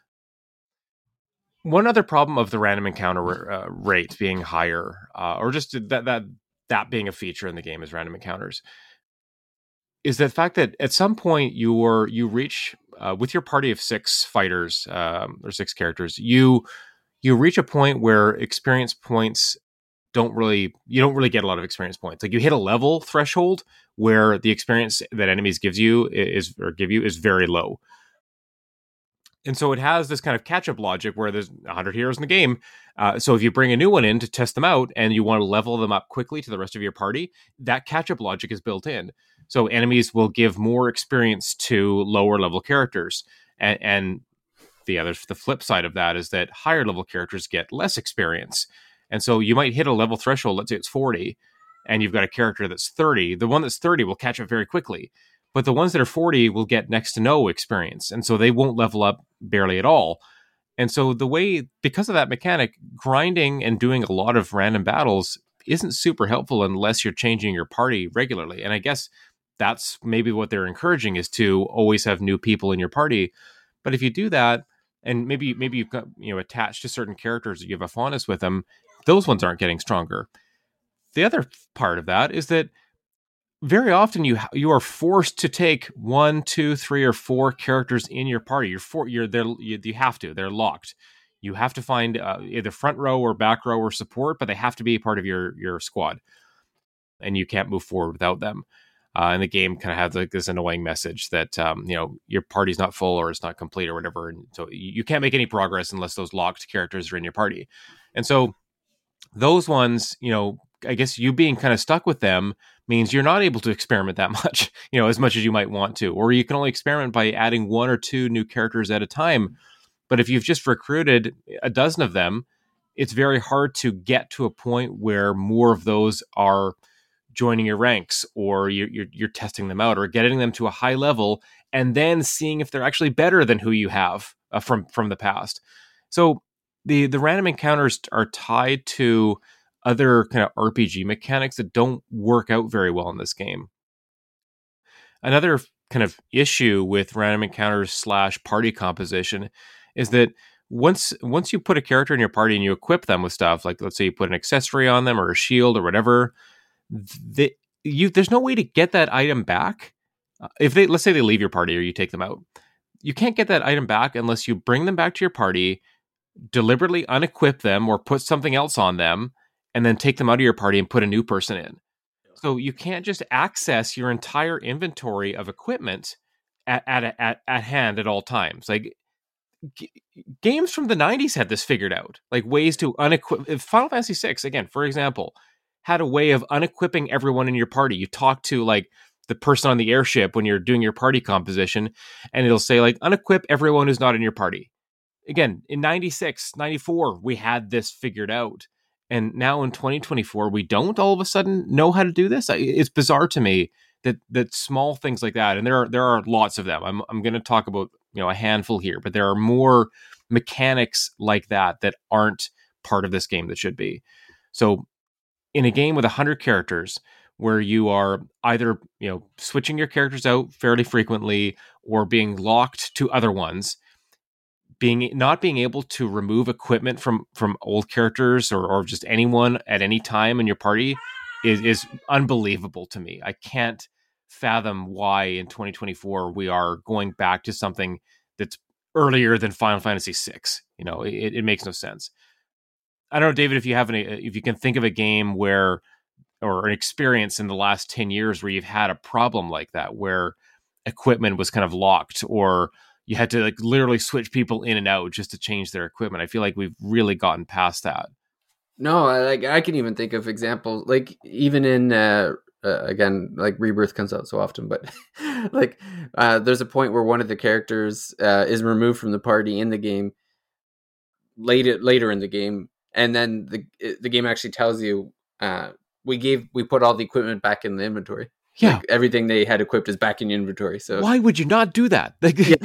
One other problem of the random encounter uh, rate being higher, uh, or just that that that being a feature in the game is random encounters, is the fact that at some point you're you reach uh, with your party of six fighters um, or six characters, you you reach a point where experience points don't really you don't really get a lot of experience points. Like you hit a level threshold where the experience that enemies gives you is or give you is very low. And so it has this kind of catch-up logic where there's one hundred heroes in the game. Uh, so if you bring a new one in to test them out and you want to level them up quickly to the rest of your party, that catch-up logic is built in. So enemies will give more experience to lower level characters. And, and the other, the flip side of that is that higher level characters get less experience. And so you might hit a level threshold, let's say it's forty, and you've got a character that's thirty. The one that's thirty will catch up very quickly. But the ones that are forty will get next to no experience. And so they won't level up barely at all. And so the way, because of that mechanic, grinding and doing a lot of random battles isn't super helpful unless you're changing your party regularly. And I guess that's maybe what they're encouraging, is to always have new people in your party. But if you do that, and maybe maybe you've got, you know, attached to certain characters that you have a fondness with them, those ones aren't getting stronger. The other part of that is that very often you you are forced to take one, two, three, or four characters in your party. You're for you're there. You, you have to. They're locked. You have to find uh, either front row or back row or support, but they have to be part of your your squad, and you can't move forward without them. Uh, and the game kind of has like this annoying message that um, you know your party's not full or it's not complete or whatever, and so you, you can't make any progress unless those locked characters are in your party. And so those ones, you know, I guess you being kind of stuck with them means you're not able to experiment that much, you know, as much as you might want to, or you can only experiment by adding one or two new characters at a time. But if you've just recruited a dozen of them, it's very hard to get to a point where more of those are joining your ranks, or you're, you're, you're testing them out or getting them to a high level and then seeing if they're actually better than who you have uh, from, from the past. So the, the random encounters are tied to other kind of R P G mechanics that don't work out very well in this game. Another kind of issue with random encounters slash party composition is that once once you put a character in your party and you equip them with stuff, like let's say you put an accessory on them or a shield or whatever, they, you there's no way to get that item back. Uh, if they let's say they leave your party or you take them out, you can't get that item back unless you bring them back to your party, deliberately unequip them or put something else on them, and then take them out of your party and put a new person in. So you can't just access your entire inventory of equipment at at at, at hand at all times. Like g- games from the nineties had this figured out, like ways to unequip. Final Fantasy six, again, for example, had a way of unequipping everyone in your party. You talk to like the person on the airship when you're doing your party composition, and it'll say like unequip everyone who's not in your party. Again, in ninety-six, ninety-four, we had this figured out. And now in twenty twenty-four, we don't all of a sudden know how to do this. It's bizarre to me that that small things like that, and there are there are lots of them. I'm I'm going to talk about, you know, a handful here, but there are more mechanics like that that aren't part of this game that should be. So in a game with one hundred characters, where you are either, you know, switching your characters out fairly frequently or being locked to other ones, being not being able to remove equipment from from old characters or, or just anyone at any time in your party is is unbelievable to me. I can't fathom why in twenty twenty-four we are going back to something that's earlier than Final Fantasy six. You know, it, it makes no sense. I don't know, David, if you have any, if you can think of a game where, or an experience in the last ten years where you've had a problem like that, where equipment was kind of locked, or you had to like literally switch people in and out just to change their equipment. I feel like we've really gotten past that. No, I, like I can even think of examples, like even in uh, uh, again, like Rebirth comes out so often, but like uh, there's a point where one of the characters uh, is removed from the party in the game, later later in the game, and then the the game actually tells you uh, we gave we put all the equipment back in the inventory. Yeah, like everything they had equipped is back in your inventory. So why would you not do that? Like, yeah.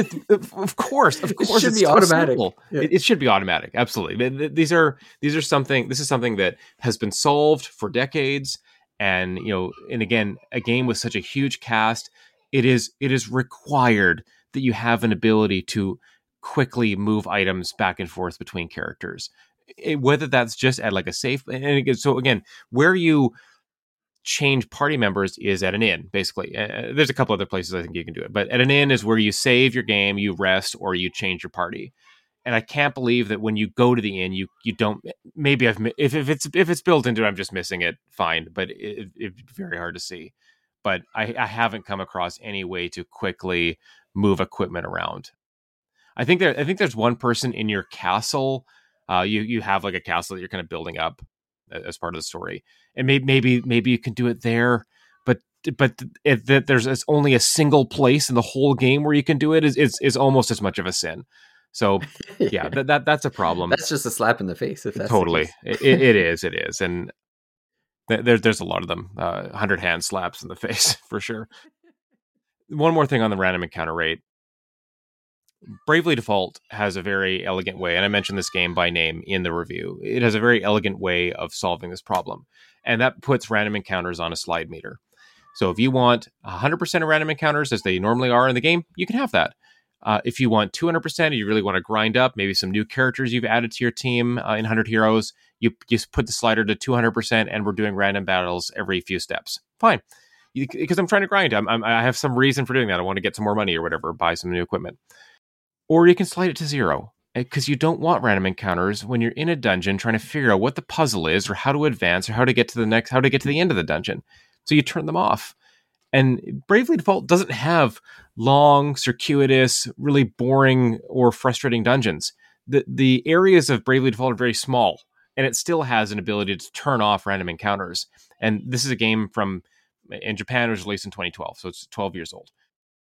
of course, of course, it should it's be so automatic. Yeah. It, it should be automatic. Absolutely. These are these are something. This is something that has been solved for decades, and you know, and again, a game with such a huge cast, it is it is required that you have an ability to quickly move items back and forth between characters, it, whether that's just at like a safe. And again, so again, where you change party members is at an inn, basically. Uh, there's a couple other places I think you can do it, but at an inn is where you save your game, you rest, or you change your party. And I can't believe that when you go to the inn, you you don't. Maybe I've if if it's if it's built into it, I'm just missing it. Fine, but it, it's very hard to see. But I, I haven't come across any way to quickly move equipment around. I think there I think there's one person in your castle. Uh, you you have like a castle that you're kind of building up as part of the story, and maybe maybe maybe you can do it there, but but if that there's it's only a single place in the whole game where you can do it is is, is almost as much of a sin. So yeah, yeah. That, that that's a problem. That's just a slap in the face. If that's totally, it, it is, it is, and there's there's a lot of them. Uh, hundred hand slaps in the face for sure. One more thing on the random encounter rate. Bravely Default has a very elegant way, and I mentioned this game by name in the review. It has a very elegant way of solving this problem, and that puts random encounters on a slide meter. So if you want one hundred percent of random encounters as they normally are in the game, you can have that. Uh, if you want two hundred percent, you really want to grind up maybe some new characters you've added to your team uh, in one hundred Heroes, you just put the slider to two hundred percent, and we're doing random battles every few steps. Fine. Because I'm trying to grind. I'm, I'm, I have some reason for doing that. I want to get some more money or whatever, buy some new equipment. Or you can slide it to zero, because you don't want random encounters when you're in a dungeon trying to figure out what the puzzle is, or how to advance, or how to get to the next, how to get to the end of the dungeon. So you turn them off. And Bravely Default doesn't have long, circuitous, really boring or frustrating dungeons. The the areas of Bravely Default are very small, and it still has an ability to turn off random encounters. And this is a game from, in Japan, it was released in twenty twelve, so it's twelve years old.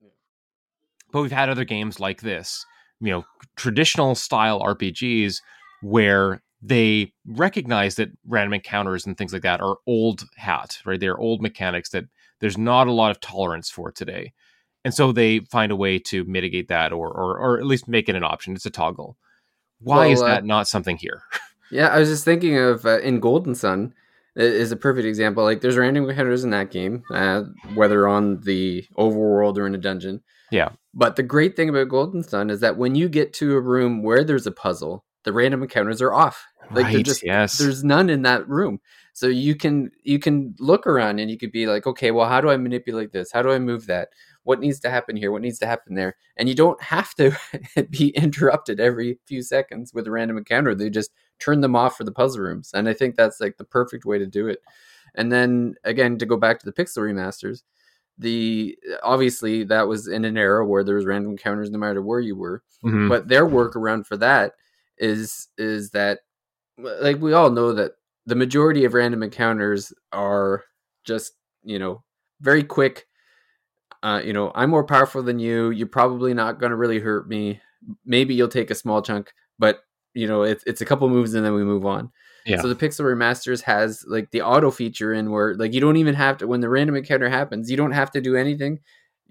But we've had other games like this, you know, traditional style R P Gs where they recognize that random encounters and things like that are old hat, right? They're old mechanics that there's not a lot of tolerance for today. And so they find a way to mitigate that, or or, or at least make it an option. It's a toggle. Why well, is that uh, not something here? Yeah, I was just thinking of uh, in Golden Sun is a perfect example. Like there's random encounters in that game, uh, whether on the overworld or in a dungeon. Yeah. But the great thing about Golden Sun is that when you get to a room where there's a puzzle, the random encounters are off. Like right, just, yes. There's none in that room. So you can you can look around and you could be like, okay, well, how do I manipulate this? How do I move that? What needs to happen here? What needs to happen there? And you don't have to be interrupted every few seconds with a random encounter. They just turn them off for the puzzle rooms. And I think that's like the perfect way to do it. And then again, to go back to the Pixel remasters, the obviously that was in an era where there was random encounters no matter where you were. Mm-hmm. But their workaround for that is is that, like, we all know that the majority of random encounters are just, you know, very quick. Uh, you know, I'm more powerful than you. You're probably not going to really hurt me. Maybe you'll take a small chunk, but you know, it's it's a couple moves and then we move on. Yeah, So the Pixel Remasters has like the auto feature in where like you don't even have to, when the random encounter happens, you don't have to do anything.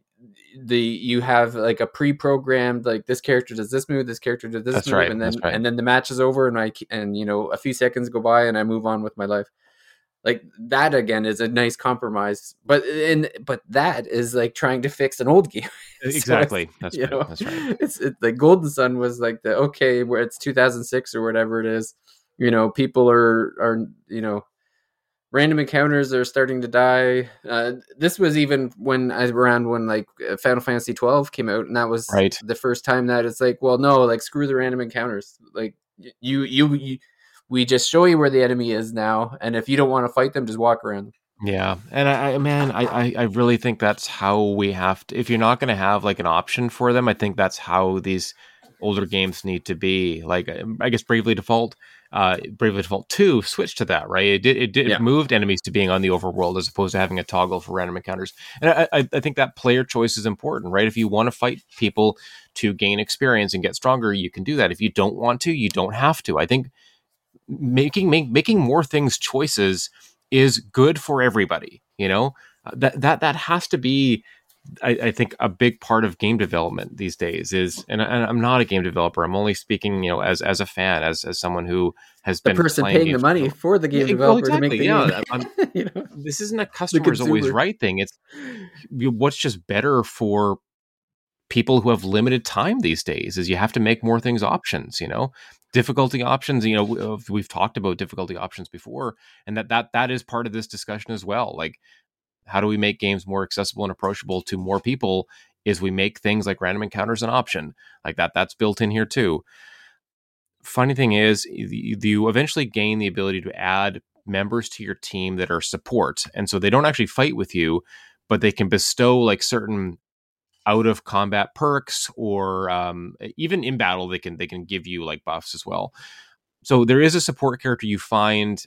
The you have like a pre-programmed like this character does this move, this character does this that's move, right. and That's then right. and then the match is over, and I and you know a few seconds go by, and I move on with my life. Like that again is a nice compromise, but and but that is like trying to fix an old game. So it's, Exactly. That's you right. know That's right. it's it, like Golden Sun was like the okay where it's two thousand six or whatever it is. You know, people are are you know random encounters are starting to die. Uh, this was even when I around when like uh, Final Fantasy twelve came out, and that was Right. the first time that it's like, well, no, like screw the random encounters. Like you, you, you we just show you where the enemy is now, and if you don't want to fight them, just walk around. Yeah, and I, I man, I, I, I really think that's how we have to. If you're not going to have like an option for them, I think that's how these older games need to be. Like, I guess Bravely Default, uh, Bravely Default Two switched to that, right? It did, it did, it Yeah, moved enemies to being on the overworld as opposed to having a toggle for random encounters. And I, I, I think that player choice is important, right? If you want to fight people to gain experience and get stronger, you can do that. If you don't want to, you don't have to. I think making make, making more things choices is good for everybody. You know, Uh, that that that has to be. I, I think a big part of game development these days is, and, I, and I'm not a game developer. I'm only speaking, you know, as as a fan, as as someone who has the been person playing paying the games. money for the Yeah, game e- well, developer to make exactly. the game. Yeah, I'm, You know, this isn't a the customer's always consumer. right thing. It's what's just better for people who have limited time these days is you have to make more things options, you know, difficulty options. You know, we've talked about difficulty options before, and that that that is part of this discussion as well. Like, how do we make games more accessible and approachable to more people? Is we make things like random encounters an option like that. That's built in here too. Funny thing is, you eventually gain the ability to add members to your team that are support, and so they don't actually fight with you, but they can bestow like certain out of combat perks, or um, even in battle they can they can give you like buffs as well. So there is a support character you find.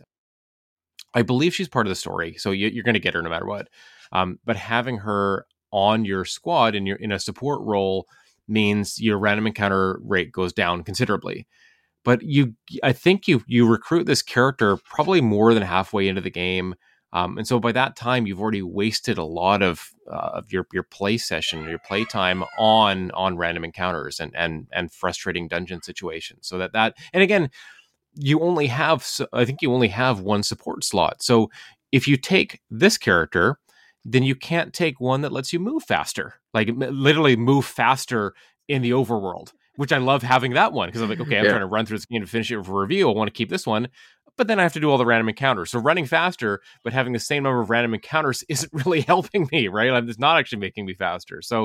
I believe she's part of the story, so you, you're going to get her no matter what. Um, but having her on your squad and you're in a support role means your random encounter rate goes down considerably. But you, I think you you recruit this character probably more than halfway into the game, um, and so by that time you've already wasted a lot of uh, of your your play session, your play time on on random encounters and and and frustrating dungeon situations. So that that and again, you only have, I think you only have one support slot. So if you take this character, then you can't take one that lets you move faster, like literally move faster in the overworld, which I love having that one because I'm like, okay, I'm Yeah, trying to run through this game to finish it for review. I want to keep this one, but then I have to do all the random encounters. So running faster, but having the same number of random encounters isn't really helping me, right? It's not actually making me faster. So,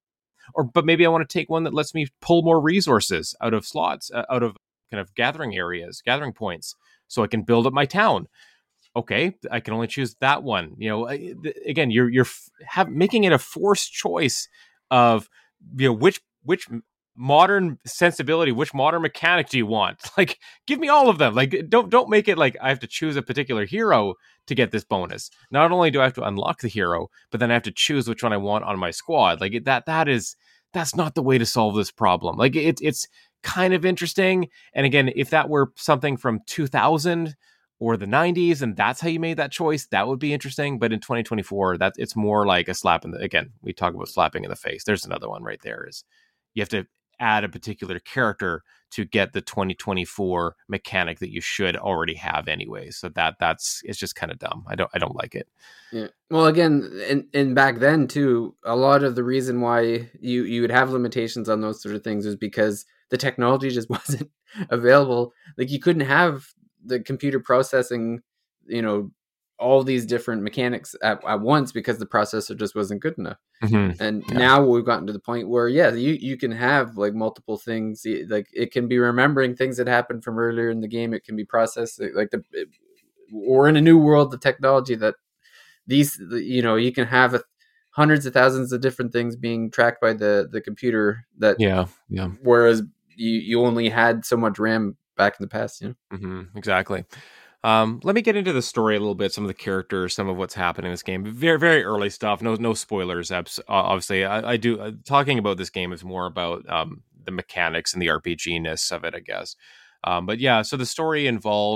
or but maybe I want to take one that lets me pull more resources out of slots, uh, out of kind of gathering areas, gathering points, so I can build up my town. Okay, I can only choose that one. You know, again, you're you're have, making it a forced choice of, you know, which which modern sensibility, which modern mechanic do you want? Like, give me all of them. Like, don't don't make it like I have to choose a particular hero to get this bonus. Not only do I have to unlock the hero, but then I have to choose which one I want on my squad. Like that that is that's not the way to solve this problem. Like it, it's kind of interesting. And again, if that were something from two thousand or the nineties and that's how you made that choice, that would be interesting. But in twenty twenty-four, that it's more like a slap in the, again, we talk about slapping in the face. There's another one right there, is you have to add a particular character to get the twenty twenty-four mechanic that you should already have anyway. So that that's it's just kind of dumb. I don't I don't like it. yeah. Well, again, and and back then too, a lot of the reason why you you would have limitations on those sort of things is because the technology just wasn't available. Like you couldn't have the computer processing, you know, all these different mechanics at, at once because the processor just wasn't good enough. Mm-hmm. And Yeah. now we've gotten to the point where, yeah, you, you can have like multiple things. Like it can be remembering things that happened from earlier in the game. It can be processed. Like the, it, we're in a new world of technology that these, you know, you can have a, hundreds of thousands of different things being tracked by the, the computer that, Yeah. Yeah. whereas you, you only had so much RAM back in the past, you know? Mm-hmm. Exactly. Um, let me get into the story a little bit, some of the characters, some of what's happening in this game. Very, very early stuff. No, no spoilers. Obviously, I, I do. Uh, talking about this game is more about um, the mechanics and the R P G ness of it, I guess. Um, but yeah, so the story involves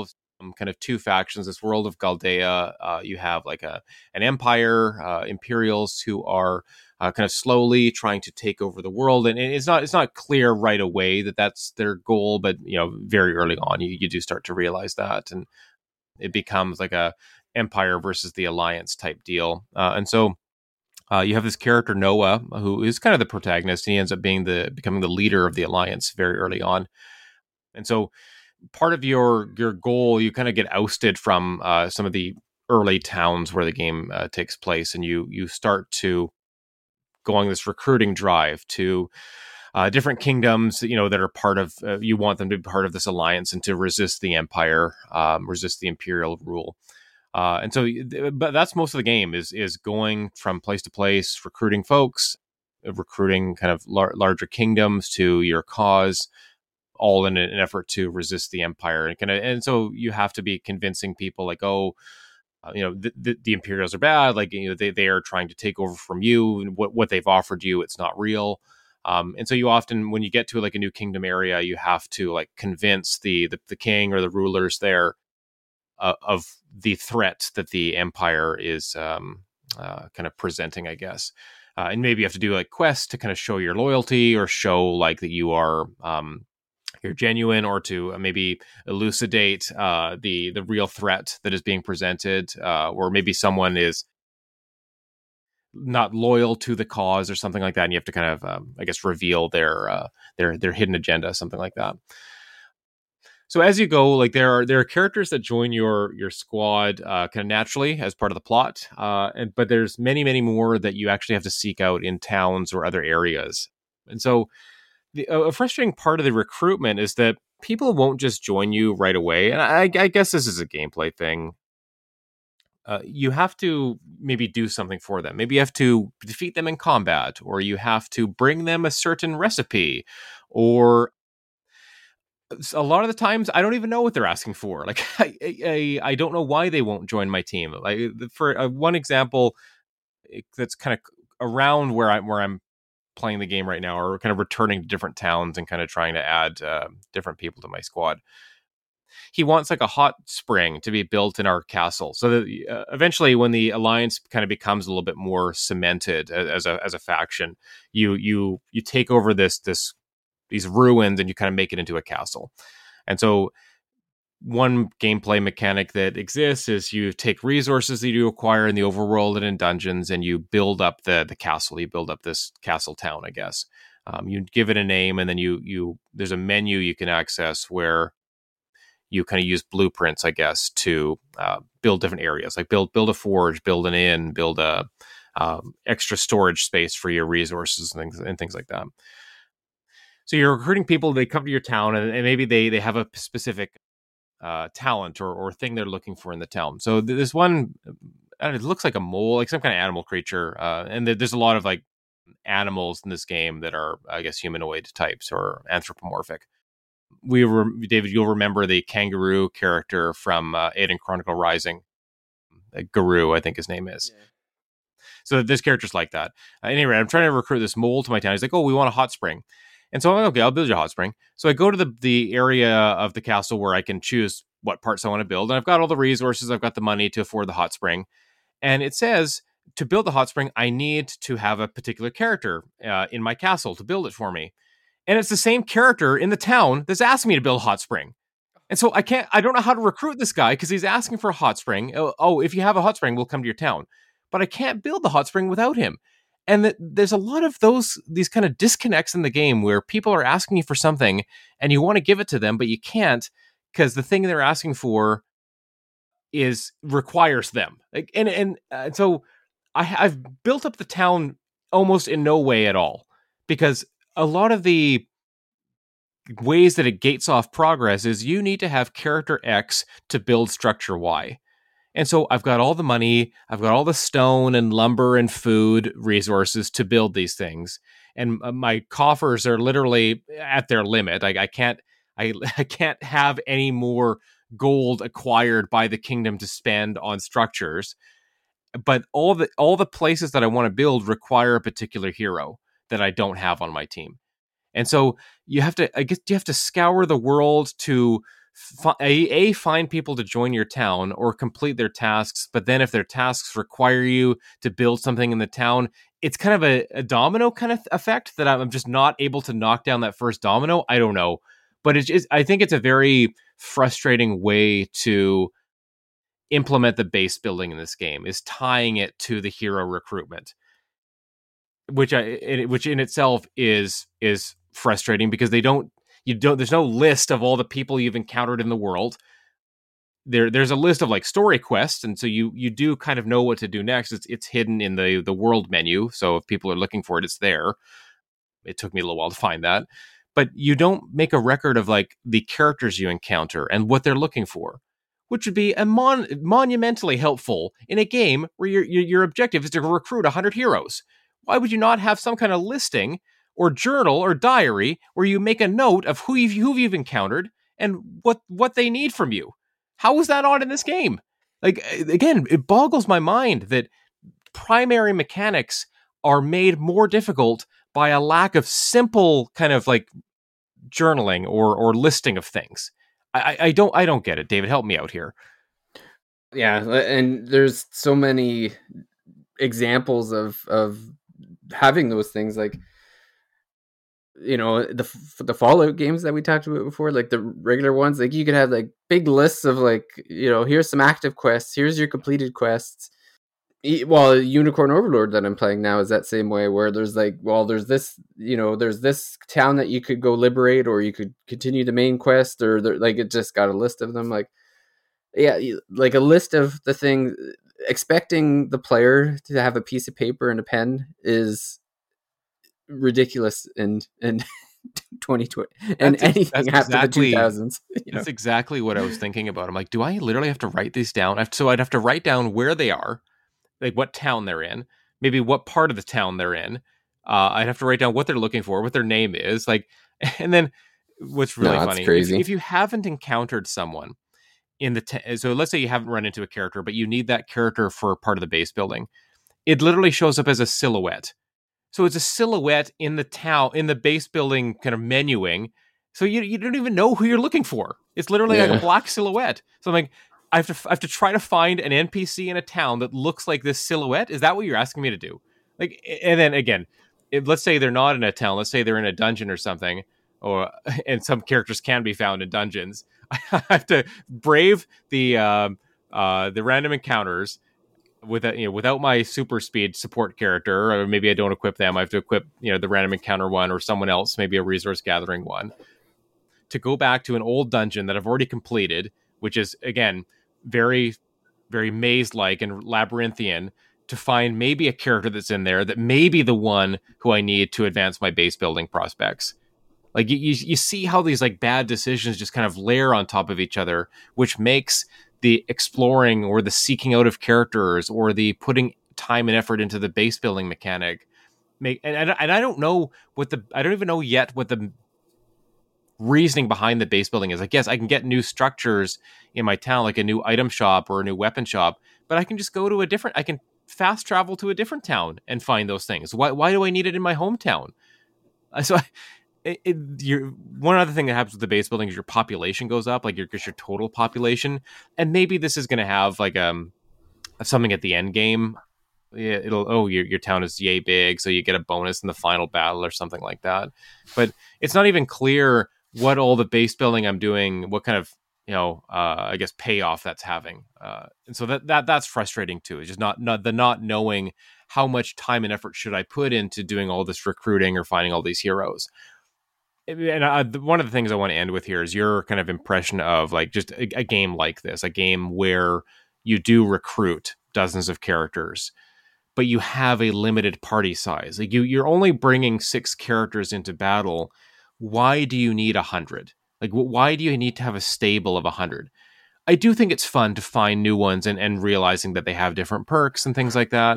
um, kind of two factions. This world of Galdea, uh, you have like a an empire, uh, Imperials who are uh, kind of slowly trying to take over the world, and it's not it's not clear right away that that's their goal, but you know, very early on, you you do start to realize that, and it becomes like a empire versus the alliance type deal, uh, and so. Uh, you have this character Noah, who is kind of the protagonist. And he ends up being the becoming the leader of the alliance very early on, and so part of your your goal, you kind of get ousted from uh, some of the early towns where the game uh, takes place, and you you start to go on this recruiting drive to uh, different kingdoms, you know, that are part of. Uh, you want them to be part of this alliance and to resist the empire, um, resist the imperial rule. Uh, and so, but that's most of the game is is going from place to place, recruiting folks, recruiting kind of lar- larger kingdoms to your cause, all in an effort to resist the empire. And kind of, and so you have to be convincing people like, oh, uh, you know, the, the, the Imperials are bad. Like, you know, they they are trying to take over from you. And what what they've offered you, it's not real. Um, and so you often, when you get to like a new kingdom area, you have to like convince the the, the king or the rulers there Uh, of the threat that the empire is um, uh, kind of presenting, I guess. Uh, and maybe you have to do like quests to kind of show your loyalty or show like that you are um, you're genuine, or to uh, maybe elucidate uh, the the real threat that is being presented, uh, or maybe someone is not loyal to the cause or something like that, and you have to kind of um, I guess reveal their uh, their their hidden agenda, something like that. So as you go, like there are there are characters that join your your squad uh, kind of naturally as part of the plot, uh, and but there's many many more that you actually have to seek out in towns or other areas. And so the, a frustrating part of the recruitment is that people won't just join you right away. And I, I guess this is a gameplay thing. Uh, you have to maybe do something for them. Maybe you have to defeat them in combat, or you have to bring them a certain recipe, or a lot of the times I don't even know what they're asking for. Like I, I, I don't know why they won't join my team. Like for uh, one example, that's kind of around where I'm where I'm playing the game right now, or kind of returning to different towns and kind of trying to add uh, different people to my squad. He wants like a hot spring to be built in our castle, so that uh, eventually, when the alliance kind of becomes a little bit more cemented as a as a faction, you you you take over this this. these ruins and you kind of make it into a castle. And so one gameplay mechanic that exists is you take resources that you acquire in the overworld and in dungeons, and you build up the the castle. You build up this castle town, I guess. Um, you give it a name, and then you you there's a menu you can access where you kind of use blueprints, I guess, to uh, build different areas, like build build a forge, build an inn, build a um, extra storage space for your resources and things and things like that. So you're recruiting people, they come to your town, and, and maybe they they have a specific uh, talent or, or thing they're looking for in the town. So this one, I don't know, it looks like a mole, like some kind of animal creature. Uh, and there's a lot of like animals in this game that are, I guess, humanoid types or anthropomorphic. We were, David, you'll remember the kangaroo character from uh, Aiden Chronicle Rising. Uh, Garou, I think his name is. Yeah. So this character's like that. Uh, anyway, I'm trying to recruit this mole to my town. He's like, oh, we want a hot spring. And so I'm like, okay, I'll build you a hot spring. So I go to the, the area of the castle where I can choose what parts I want to build. And I've got all the resources. I've got the money to afford the hot spring. And it says, to build the hot spring, I need to have a particular character uh, in my castle to build it for me. And it's the same character in the town that's asking me to build a hot spring. And so I can't, I don't know how to recruit this guy because he's asking for a hot spring. Oh, oh, if you have a hot spring, we'll come to your town. But I can't build the hot spring without him. And that there's a lot of those, these kind of disconnects in the game where people are asking you for something and you want to give it to them, but you can't because the thing they're asking for is requires them. Like, and and uh, so I, I've built up the town almost in no way at all because a lot of the ways that it gates off progress is you need to have character X to build structure Y. And so I've got all the money, I've got all the stone and lumber and food resources to build these things. And my coffers are literally at their limit. I, I can't, I, I can't have any more gold acquired by the kingdom to spend on structures. But all the, all the places that I want to build require a particular hero that I don't have on my team. And so you have to, I guess you have to scour the world to F- a, a find people to join your town or complete their tasks, but then if their tasks require you to build something in the town, it's kind of a, a domino kind of effect that I'm just not able to knock down that first domino. I don't know, but it's just, I think it's a very frustrating way to implement the base building in this game, is tying it to the hero recruitment, which I it, which in itself is is frustrating because they don't you don't there's no list of all the people you've encountered in the world. There there's a list of like story quests, and so you you do kind of know what to do next. It's it's hidden in the the world menu, so if people are looking for it, it's there. It took me a little while to find that, but you don't make a record of like the characters you encounter and what they're looking for, which would be a mon- monumentally helpful in a game where your, your your objective is to recruit one hundred heroes. Why would you not have some kind of listing or journal or diary where you make a note of who you've, who you've encountered and what what they need from you? How is that on in this game? Like, again, it boggles my mind that primary mechanics are made more difficult by a lack of simple kind of like journaling or or listing of things. I, I don't I don't get it. David, help me out here. Yeah, and there's so many examples of of having those things, like, you know, the the Fallout games that we talked about before, like the regular ones, like you could have like big lists of like, you know, here's some active quests, here's your completed quests. Well, Unicorn Overlord that I'm playing now is that same way, where there's like, well, there's this, you know, there's this town that you could go liberate, or you could continue the main quest, or there, like it just got a list of them. Like, yeah, like a list of the things. Expecting the player to have a piece of paper and a pen is ridiculous in in twenty twenty and that's ex- anything that's after exactly, the two thousands. You that's know? exactly what I was thinking about. I'm like, do I literally have to write these down? I have to, so I'd have to write down where they are, like what town they're in, maybe what part of the town they're in. Uh, I'd have to write down what they're looking for, what their name is, like, and then what's really No, that's funny, if, crazy. if you haven't encountered someone in the t- so let's say you haven't run into a character, but you need that character for part of the base building, it literally shows up as a silhouette. So it's a silhouette in the town, in the base building kind of menuing. So you you don't even know who you're looking for. It's literally like a Yeah. black silhouette. So I'm like, I have to I have to try to find an N P C in a town that looks like this silhouette. Is that what you're asking me to do? Like, and then again, if, let's say they're not in a town. Let's say they're in a dungeon or something, or and some characters can be found in dungeons. I have to brave the um, uh, the random encounters without you know without my super speed support character, or maybe I don't equip them. I have to equip you know the random encounter one or someone else, maybe a resource gathering one, to go back to an old dungeon that I've already completed, which is again very very maze like and labyrinthian, to find maybe a character that's in there that may be the one who I need to advance my base building prospects. Like you, you, you see how these like bad decisions just kind of layer on top of each other, which makes the exploring or the seeking out of characters or the putting time and effort into the base building mechanic make. And, and, and I don't know what the, I don't even know yet what the reasoning behind the base building is. Like, yes, I can get new structures in my town, like a new item shop or a new weapon shop, but I can just go to a different, I can fast travel to a different town and find those things. Why, why do I need it in my hometown? So I, It, it, you're, one other thing that happens with the base building is your population goes up, like your, your total population, and maybe this is going to have like um something at the end game. Yeah, it'll oh your your town is yay big, so you get a bonus in the final battle or something like that. But it's not even clear what all the base building I'm doing, what kind of you know uh, I guess payoff that's having, uh, and so that that that's frustrating too. It's just not not the not knowing how much time and effort should I put into doing all this recruiting or finding all these heroes. And I, one of the things I want to end with here is your kind of impression of like just a, a game like this, a game where you do recruit dozens of characters, but you have a limited party size. Like you, you're only bringing six characters into battle. Why do you need a hundred? Like, why do you need to have a stable of a hundred? I do think it's fun to find new ones and, and realizing that they have different perks and things like that.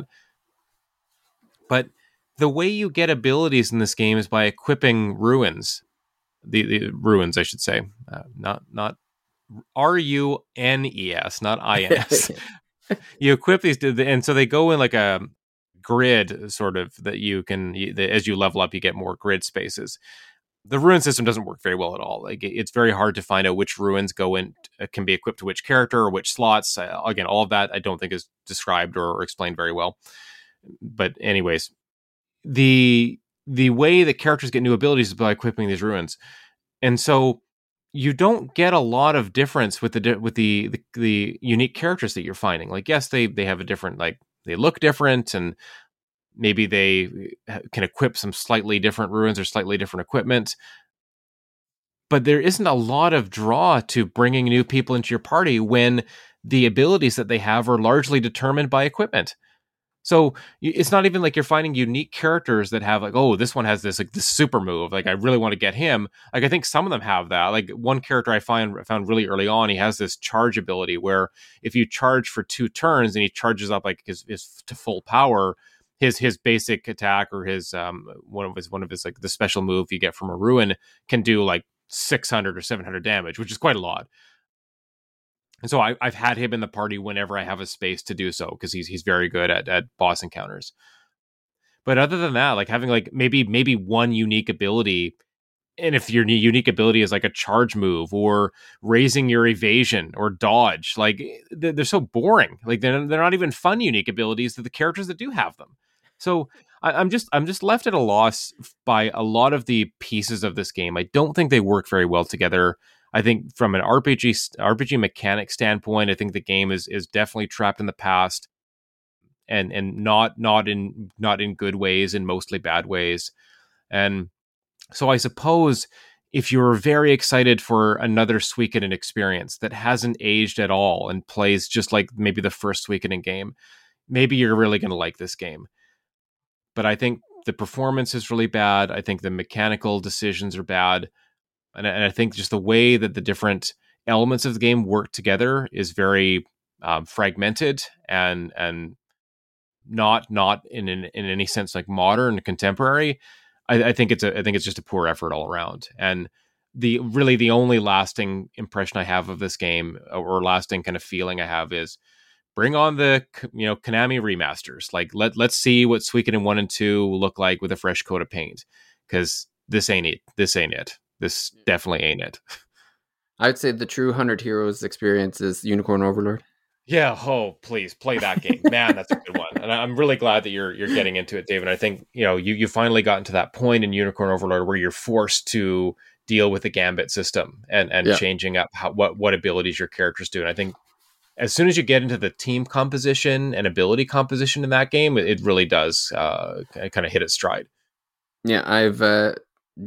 But the way you get abilities in this game is by equipping ruins. The, the ruins, I should say, uh, not not R U N E S, not I N S. You equip these, and so they go in like a grid, sort of, that you can, as you level up, you get more grid spaces. the rune system doesn't work very well at all. Like it's very hard to find out which runes go in, uh, can be equipped to which character or which slots. Uh, again, all of that I don't think is described or, or explained very well. But anyways, the the way that characters get new abilities is by equipping these runes, and so you don't get a lot of difference with the with the, the the unique characters that you're finding. Like yes, they they have a different, like they look different, and maybe they can equip some slightly different runes or slightly different equipment. But there isn't a lot of draw to bringing new people into your party when the abilities that they have are largely determined by equipment. So it's not even like you're finding unique characters that have like, oh, this one has this like this super move. Like I really want to get him. Like I think some of them have that. Like one character I find found really early on, he has this charge ability where if you charge for two turns and he charges up like his, his to full power, his his basic attack or his um one of his one of his like the special move you get from a ruin can do like six hundred or seven hundred damage, which is quite a lot. And so I, I've had him in the party whenever I have a space to do so because he's he's very good at, at boss encounters. But other than that, like having like maybe maybe one unique ability, and if your unique ability is like a charge move or raising your evasion or dodge, like they're, they're so boring. Like they're they're not even fun unique abilities to the characters that do have them. So I, I'm just I'm just left at a loss by a lot of the pieces of this game. I don't think they work very well together. I think from an R P G R P G mechanic standpoint, I think the game is is definitely trapped in the past, and and not not in not in good ways, in mostly bad ways. And so I suppose if you're very excited for another Suikoden experience that hasn't aged at all and plays just like maybe the first Suikoden game, maybe you're really going to like this game. But I think the performance is really bad. I think the mechanical decisions are bad. And I think just the way that the different elements of the game work together is very um, fragmented and and not not in, in in any sense like modern contemporary. I, I think it's a I think it's just a poor effort all around. And the really the only lasting impression I have of this game, or lasting kind of feeling I have, is bring on the you know Konami remasters. Like let let's see what Suikoden one and two look like with a fresh coat of paint, because this ain't it. This ain't it. This definitely ain't it. I'd say the true one hundred Heroes experience is Unicorn Overlord. Yeah, oh, please play that game. Man, that's a good one. And I'm really glad that you're you're getting into it, David. I think, you know, you you finally gotten to that point in Unicorn Overlord where you're forced to deal with the Gambit system and and yeah. changing up how what what abilities your characters do. And I think as soon as you get into the team composition and ability composition in that game, it, it really does uh, kind of hit its stride. Yeah, I've uh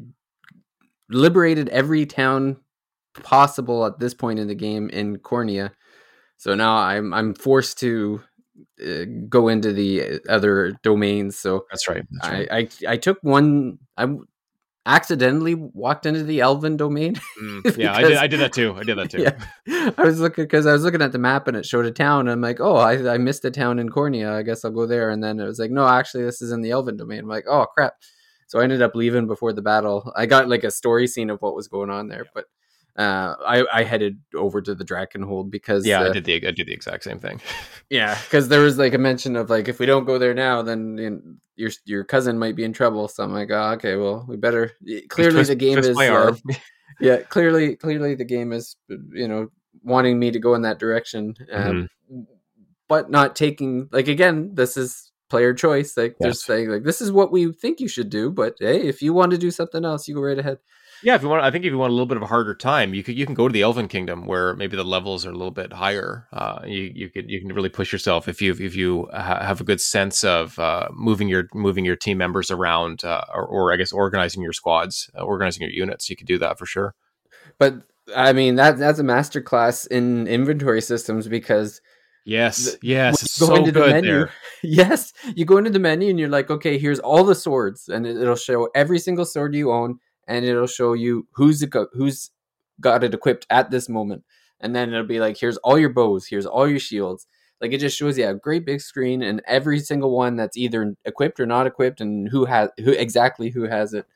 liberated every town possible at this point in the game in Cornea, so now I'm I'm forced to uh, go into the other domains. So that's right. That's right. I, I I took one. I accidentally walked into the Elven domain. Mm, yeah, because, I did. I did that too. I did that too. Yeah, I was looking because I was looking at the map and it showed a town. And I'm like, oh, I I missed a town in Cornea. I guess I'll go there. And then it was like, no, actually, this is in the Elven domain. I'm like, oh crap. So I ended up leaving before the battle. I got like a story scene of what was going on there, but uh, I, I headed over to the Drakkenhold because yeah, uh, I did the I did the exact same thing. Yeah, because there was like a mention of like if we don't go there now, then you know, your your cousin might be in trouble. So I'm like, oh, okay, well we better. Clearly twist, the game is uh, yeah, clearly clearly the game is you know wanting me to go in that direction, um, mm-hmm. but not taking like again this is. Player choice, like yes. They're saying, like this is what we think you should do, but hey, if you want to do something else, you go right ahead. Yeah, if you want, I think if you want a little bit of a harder time, you could you can go to the Elven Kingdom where maybe the levels are a little bit higher. Uh, you you could you can really push yourself if you if you ha- have a good sense of uh, moving your moving your team members around, uh, or, or I guess organizing your squads, uh, organizing your units. You could do that for sure. But I mean that that's a masterclass in inventory systems because. Yes, yes, it's so good the menu, there. Yes, you go into the menu and you're like, okay, here's all the swords, and it'll show every single sword you own, and it'll show you who's it got, who's got it equipped at this moment, and then it'll be like, here's all your bows, here's all your shields. Like it just shows you a great big screen and every single one that's either equipped or not equipped, and who has who exactly who has it.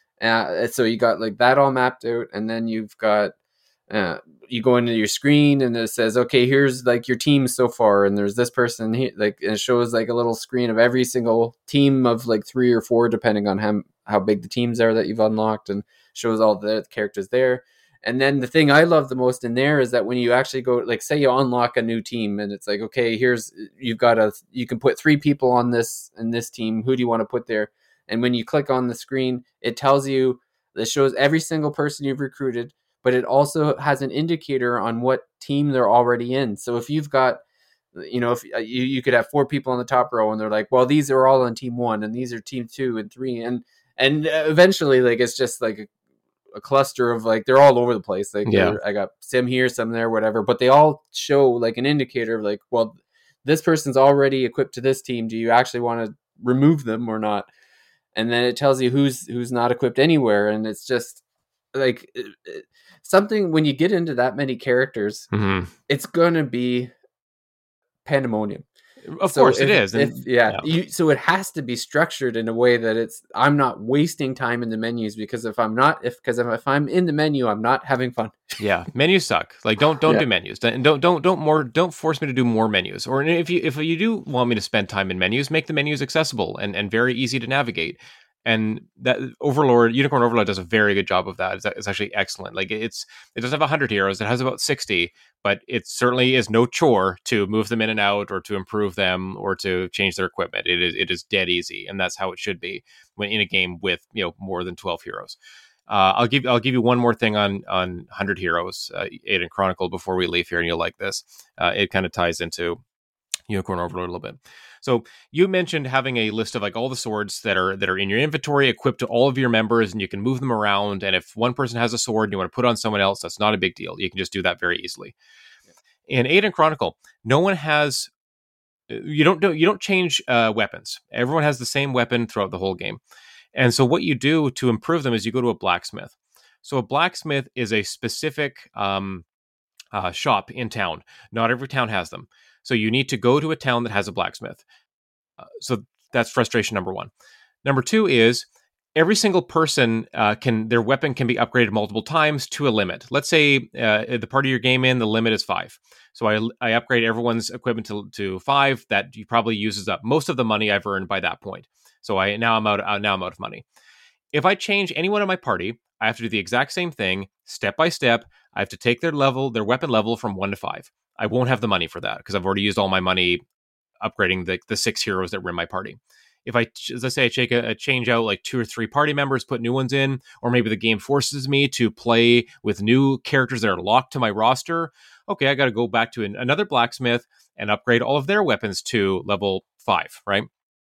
Uh, so you got like that all mapped out, and then you've got. Uh, you go into your screen and it says, okay, here's like your team so far. And there's this person here, like, and it shows like a little screen of every single team of like three or four, depending on how, how big the teams are that you've unlocked, and shows all the characters there. And then the thing I love the most in there is that when you actually go, like, say you unlock a new team and it's like, okay, here's, you've got a, you can put three people on this, in this team. Who do you want to put there? And when you click on the screen, it tells you, it shows every single person you've recruited, but it also has an indicator on what team they're already in. So if you've got, you know, if you, you could have four people on the top row and they're like, well, these are all on team one and these are team two and three. And, and eventually, like, it's just like a, a cluster of, like, they're all over the place. Like, Yeah. I got some here, some there, whatever, but they all show like an indicator of like, well, this person's already equipped to this team. Do you actually want to remove them or not? And then it tells you who's, who's not equipped anywhere. And it's just like it, it, something, when you get into that many characters, mm-hmm. it's going to be pandemonium. Of so course if, it is. And, if, yeah. yeah. You, so it has to be structured in a way that it's, I'm not wasting time in the menus, because if I'm not, if, because if, if I'm in the menu, I'm not having fun. Yeah. Menus suck. Like, don't, don't yeah. do menus. Don't, don't, don't, don't more, don't force me to do more menus. Or if you, if you do want me to spend time in menus, make the menus accessible and, and very easy to navigate. And that Overlord, Unicorn Overlord does a very good job of that. It's, it's actually excellent. Like, it's, it does have one hundred heroes. It has about sixty, but it certainly is no chore to move them in and out, or to improve them, or to change their equipment. It is, it is dead easy. And that's how it should be when in a game with, you know, more than twelve heroes. Uh, I'll give, I'll give you one more thing on, on one hundred heroes, uh, Aiden Chronicle, before we leave here, and you'll like this. Uh, it kind of ties into Unicorn Overlord a little bit. So you mentioned having a list of like all the swords that are that are in your inventory, equipped to all of your members, and you can move them around. And if one person has a sword and you want to put on someone else, that's not a big deal. You can just do that very easily. In Aiden Chronicle, no one has, you don't do, you don't change uh, weapons. Everyone has the same weapon throughout the whole game. And so what you do to improve them is you go to a blacksmith. So a blacksmith is a specific um, uh, shop in town. Not every town has them. So you need to go to a town that has a blacksmith. Uh, so that's frustration number one. Number two is every single person uh, can, their weapon can be upgraded multiple times to a limit. Let's say uh, the part of your game in, the limit is five. So I, I upgrade everyone's equipment to, to five. That probably uses up most of the money I've earned by that point. So I now I'm out. Uh, now I'm out of money. If I change anyone in my party, I have to do the exact same thing, step by step. I have to take their level, their weapon level from one to five. I won't have the money for that because I've already used all my money upgrading the, the six heroes that were in my party. If I, as I say, I take a, a change out like two or three party members, put new ones in, or maybe the game forces me to play with new characters that are locked to my roster. Okay, I got to go back to an, another blacksmith and upgrade all of their weapons to level five, right?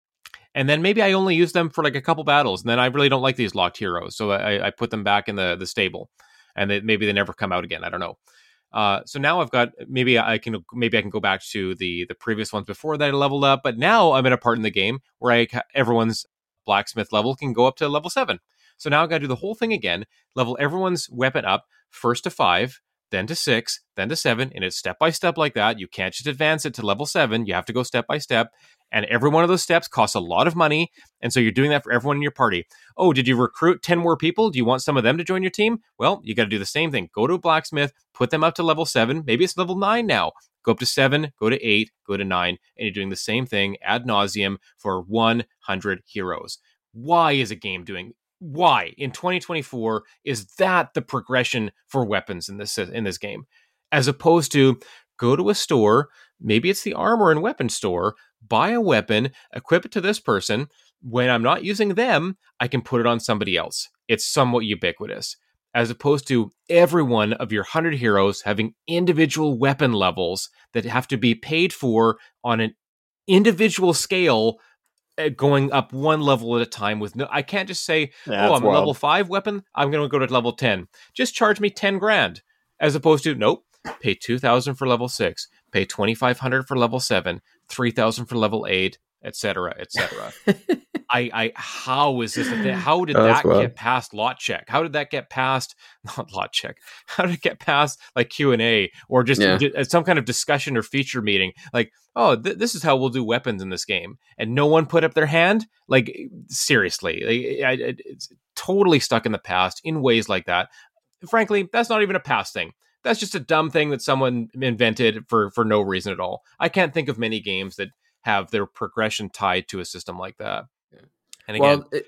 And then maybe I only use them for like a couple battles, and then I really don't like these locked heroes, so I, I put them back in the, the stable, and they, maybe they never come out again. I don't know. Uh, so now I've got, maybe I can maybe I can go back to the the previous ones before that I leveled up, but now I'm in a part in the game where I everyone's blacksmith level can go up to level seven. So now I've got to do the whole thing again, level everyone's weapon up first to five, then to six, then to seven, and it's step by step like that. You can't just advance it to level seven. You have to go step by step. And every one of those steps costs a lot of money. And so you're doing that for everyone in your party. Oh, did you recruit ten more people? Do you want some of them to join your team? Well, you got to do the same thing. Go to a blacksmith, put them up to level seven. Maybe it's level nine now. Go up to seven, go to eight, go to nine. And you're doing the same thing ad nauseum for one hundred heroes. Why is a game doing Why in twenty twenty-four is that the progression for weapons in this in this game? As opposed to go to a store, maybe it's the armor and weapon store, buy a weapon, equip it to this person. When I'm not using them, I can put it on somebody else. It's somewhat ubiquitous. As opposed to every one of your one hundred heroes having individual weapon levels that have to be paid for on an individual scale, going up one level at a time. With no, I can't just say, Yeah, oh, it's I'm a wild. level five weapon, I'm going to go to level ten. Just charge me ten grand. As opposed to, nope, pay two thousand for level six, pay twenty-five hundred for level seven, three thousand for level eight, et cetera, et cetera. I, I, how is this a thing? How did Oh, that that's wild. get past lot check? How did that get past, not lot check, how did it get past like Q and A or just Yeah. d- some kind of discussion or feature meeting? Like, oh, th- this is how we'll do weapons in this game. And no one put up their hand? Like, seriously, I, I, it's totally stuck in the past in ways like that. Frankly, that's not even a past thing. That's just a dumb thing that someone invented for, for no reason at all. I can't think of many games that have their progression tied to a system like that. And again, Well, it,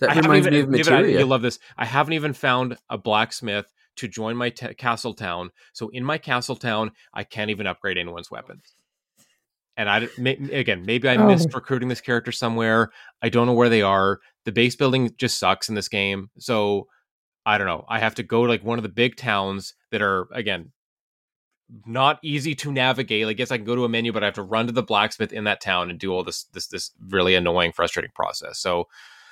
That I haven't reminds even, me of David, I, Materia. you'll love this. I haven't even found a blacksmith to join my t- castle town. So in my castle town, I can't even upgrade anyone's weapons. And I, again, maybe I missed Oh. recruiting this character somewhere. I don't know where they are. The base building just sucks in this game. So I don't know. I have to go to like one of the big towns that are, again, not easy to navigate. I guess I can go to a menu, but I have to run to the blacksmith in that town and do all this, this, this really annoying, frustrating process. So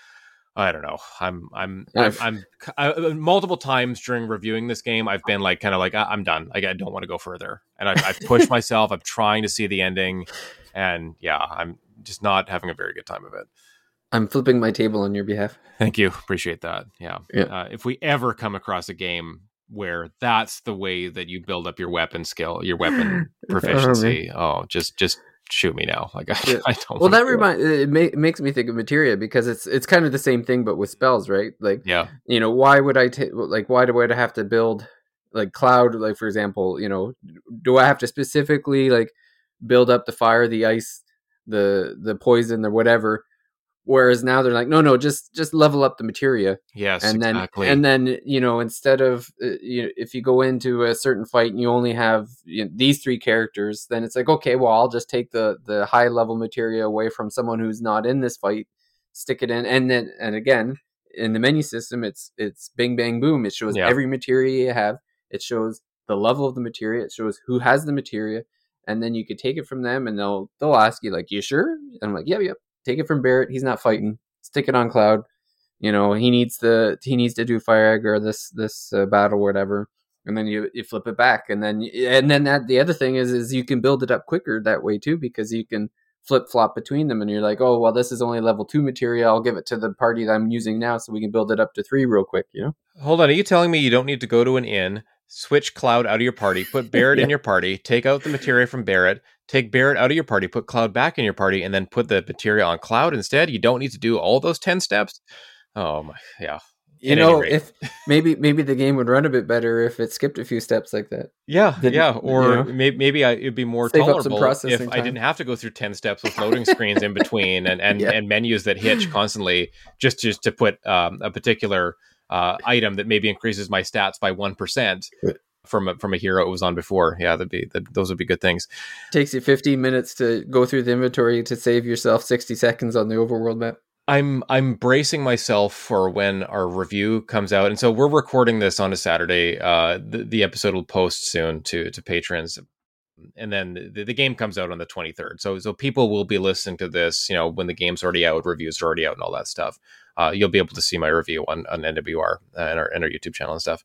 I don't know. I'm, I'm, I'm, I'm I, multiple times during reviewing this game, I've been like, kind of like, I'm done. Like, I don't want to go further. And I've, I've pushed myself. I'm trying to see the ending. And yeah, I'm just not having a very good time of it. I'm flipping my table on your behalf. Thank you. Appreciate that. Yeah. yeah. Uh, if we ever come across a game where that's the way that you build up your weapon skill, your weapon proficiency, oh, oh just, just, shoot me now. Like I, yeah. I don't. Well, that reminds it, ma- it makes me think of Materia because it's it's kind of the same thing but with spells, right? Like, yeah, you know, why would I take like why do I have to build like Cloud? Like for example, you know, do I have to specifically like build up the fire, the ice, the the poison, or whatever? Whereas now they're like, no, no, just just level up the materia. Yes, and then exactly. and then you know instead of uh, you know, if you go into a certain fight and you only have you know, these three characters, then it's like, okay, well, I'll just take the the high level materia away from someone who's not in this fight, stick it in, and then and again in the menu system, it's it's bing bang boom. It shows yeah. every materia you have. It shows the level of the materia. It shows who has the materia, and then you could take it from them, and they'll they'll ask you like, you sure? And I'm like, yep, yep. Take it from Barrett. He's not fighting. Stick it on Cloud. You know, he needs the he needs to do Fire Egg or this this uh, battle or whatever. And then you, you flip it back, and then and then that the other thing is is you can build it up quicker that way too, because you can flip flop between them, and you're like, oh well, this is only level two material. I'll give it to the party that I'm using now, so we can build it up to three real quick. You know. Hold on, are you telling me you don't need to go to an inn, switch Cloud out of your party, put Barrett yeah. in your party, take out the materia from Barrett, take Barrett out of your party, put Cloud back in your party, and then put the materia on Cloud instead? You don't need to do all those ten steps? Oh my, yeah. You At know, if maybe maybe the game would run a bit better if it skipped a few steps like that. Yeah, Didn't, yeah. Or you know, maybe, maybe I, it'd be more Save tolerable if time. I didn't have to go through ten steps with loading screens in between and and, yeah. and menus that hitch constantly just, just to put um, a particular uh, item that maybe increases my stats by one percent. From a, from a hero it was on before. Yeah, that'd be that, those would be good things. Takes you fifteen minutes to go through the inventory to save yourself sixty seconds on the overworld map. I'm I'm bracing myself for when our review comes out, and so we're recording this on a Saturday. Uh, the, the episode will post soon to to patrons, and then the, the game comes out on the twenty-third. So so people will be listening to this, you know, when the game's already out, reviews are already out, and all that stuff. Uh, you'll be able to see my review on on N W R and our, and our YouTube channel and stuff.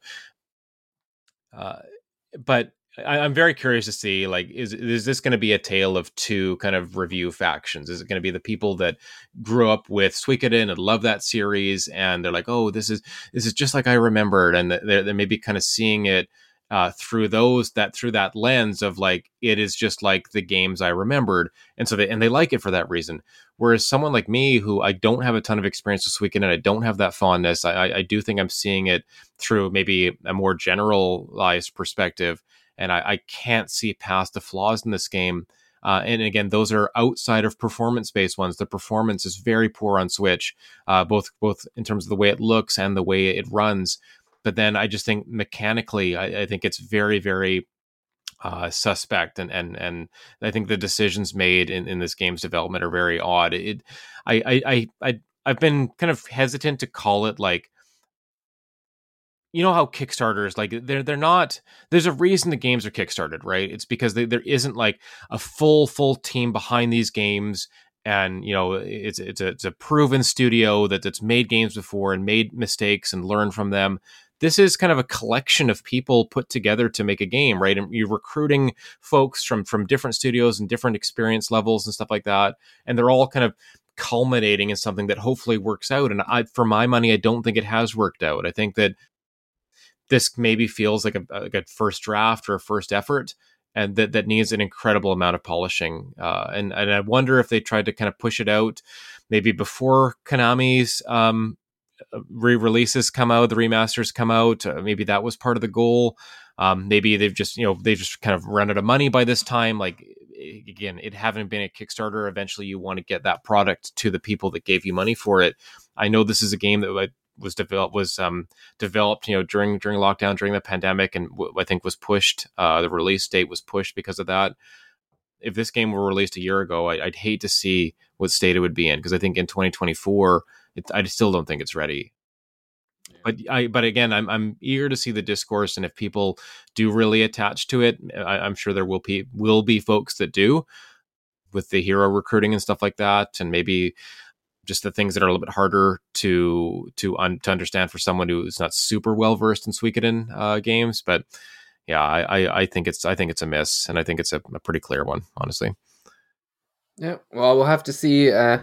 Uh, but I, I'm very curious to see, like, is is this going to be a tale of two kind of review factions? Is it going to be the people that grew up with Suikoden and love that series, and they're like, oh, this is this is just like I remembered, and they're, they're maybe kind of seeing it uh, through those that through that lens of like, it is just like the games I remembered, and so they and they like it for that reason. Whereas someone like me, who I don't have a ton of experience with Suikoden, and I don't have that fondness, I, I do think I'm seeing it through maybe a more generalized perspective. And I, I can't see past the flaws in this game. Uh, and again, those are outside of performance-based ones. The performance is very poor on Switch, uh, both both in terms of the way it looks and the way it runs. But then I just think mechanically, I, I think it's very, very uh, suspect. And and and I think the decisions made in, in this game's development are very odd. It, I, I, I, I, I've been kind of hesitant to call it like, you know how Kickstarters, like they're they're not. There's a reason the games are kickstarted, right? It's because they, there isn't like a full full team behind these games, and you know it's it's a, it's a proven studio that that's made games before and made mistakes and learned from them. This is kind of a collection of people put together to make a game, right? And you're recruiting folks from from different studios and different experience levels and stuff like that, and they're all kind of culminating in something that hopefully works out. And I, for my money, I don't think it has worked out. I think that this maybe feels like a, like a first draft or a first effort, and that, that needs an incredible amount of polishing. Uh, and, and I wonder if they tried to kind of push it out maybe before Konami's um, re-releases come out, the remasters come out. Uh, maybe that was part of the goal. Um, maybe they've just, you know, they just kind of run out of money by this time. Like, again, it having been a Kickstarter, eventually you want to get that product to the people that gave you money for it. I know this is a game that like, was developed was um, developed, you know, during during lockdown, during the pandemic, and w- I think was pushed. Uh, the release date was pushed because of that. If this game were released a year ago, I, I'd hate to see what state it would be in, because I think in twenty twenty-four, it, I still don't think it's ready. But I, but again, I'm I'm eager to see the discourse, and if people do really attach to it, I, I'm sure there will be will be folks that do, with the hero recruiting and stuff like that, and maybe just the things that are a little bit harder to to un, to understand for someone who's not super well versed in Suikoden uh, games. But yeah, I, I I think it's I think it's a miss, and I think it's a, a pretty clear one, honestly. Yeah, well, we'll have to see. Uh,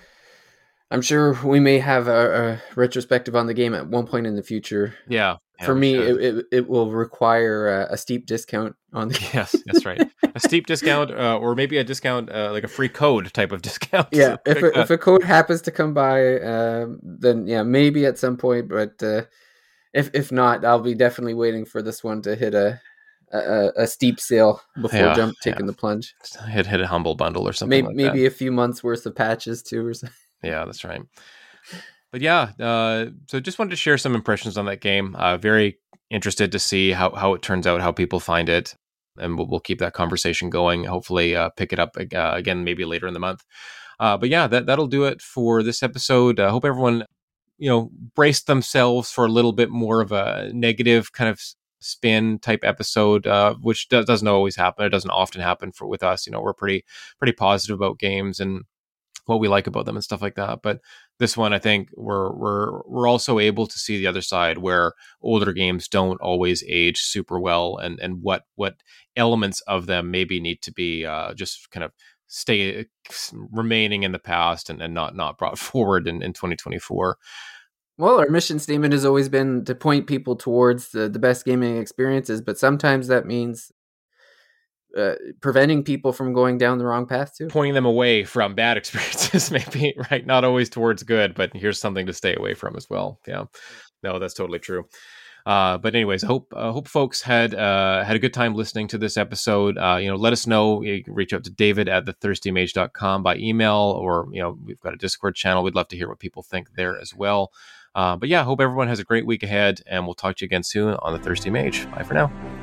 I'm sure we may have a, a retrospective on the game at one point in the future. Yeah. yeah For me, it, it, it will require a, a steep discount on the yes, that's right. A steep discount, uh, or maybe a discount, uh, like a free code type of discount. Yeah, if a, if a code happens to come by, um, then yeah, maybe at some point. But uh, if if not, I'll be definitely waiting for this one to hit a a, a steep sale before yeah, jump taking yeah. the plunge. Hit hit a humble bundle or something. Maybe like maybe that. a few months worth of patches too, or something. Yeah, that's right. But yeah, uh, so just wanted to share some impressions on that game. Uh, very interested to see how, how it turns out, how people find it. And we'll, we'll keep that conversation going. Hopefully uh, pick it up uh, again, maybe later in the month. Uh, but yeah, that, that'll do it for this episode. I uh, hope everyone, you know, braced themselves for a little bit more of a negative kind of spin type episode, uh, which do- doesn't always happen. It doesn't often happen for with us. You know, we're pretty, pretty positive about games and what we like about them and stuff like that. But this one, I think we're we're we're also able to see the other side, where older games don't always age super well, and and what what elements of them maybe need to be uh, just kind of stay remaining in the past and, and not not brought forward in, in twenty twenty-four. Well, our mission statement has always been to point people towards the, the best gaming experiences, but sometimes that means Uh, preventing people from going down the wrong path too, pointing them away from bad experiences, maybe, right? Not always towards good, but here's something to stay away from as well. Yeah, no, that's totally true. Uh, but anyways, hope uh, hope folks had uh, had a good time listening to this episode. Uh, you know, let us know. You can reach out to David at the thirsty mage dot com by email, or you know, we've got a Discord channel. We'd love to hear what people think there as well. Uh, but yeah, hope everyone has a great week ahead, and we'll talk to you again soon on the Thirsty Mage. Bye for now.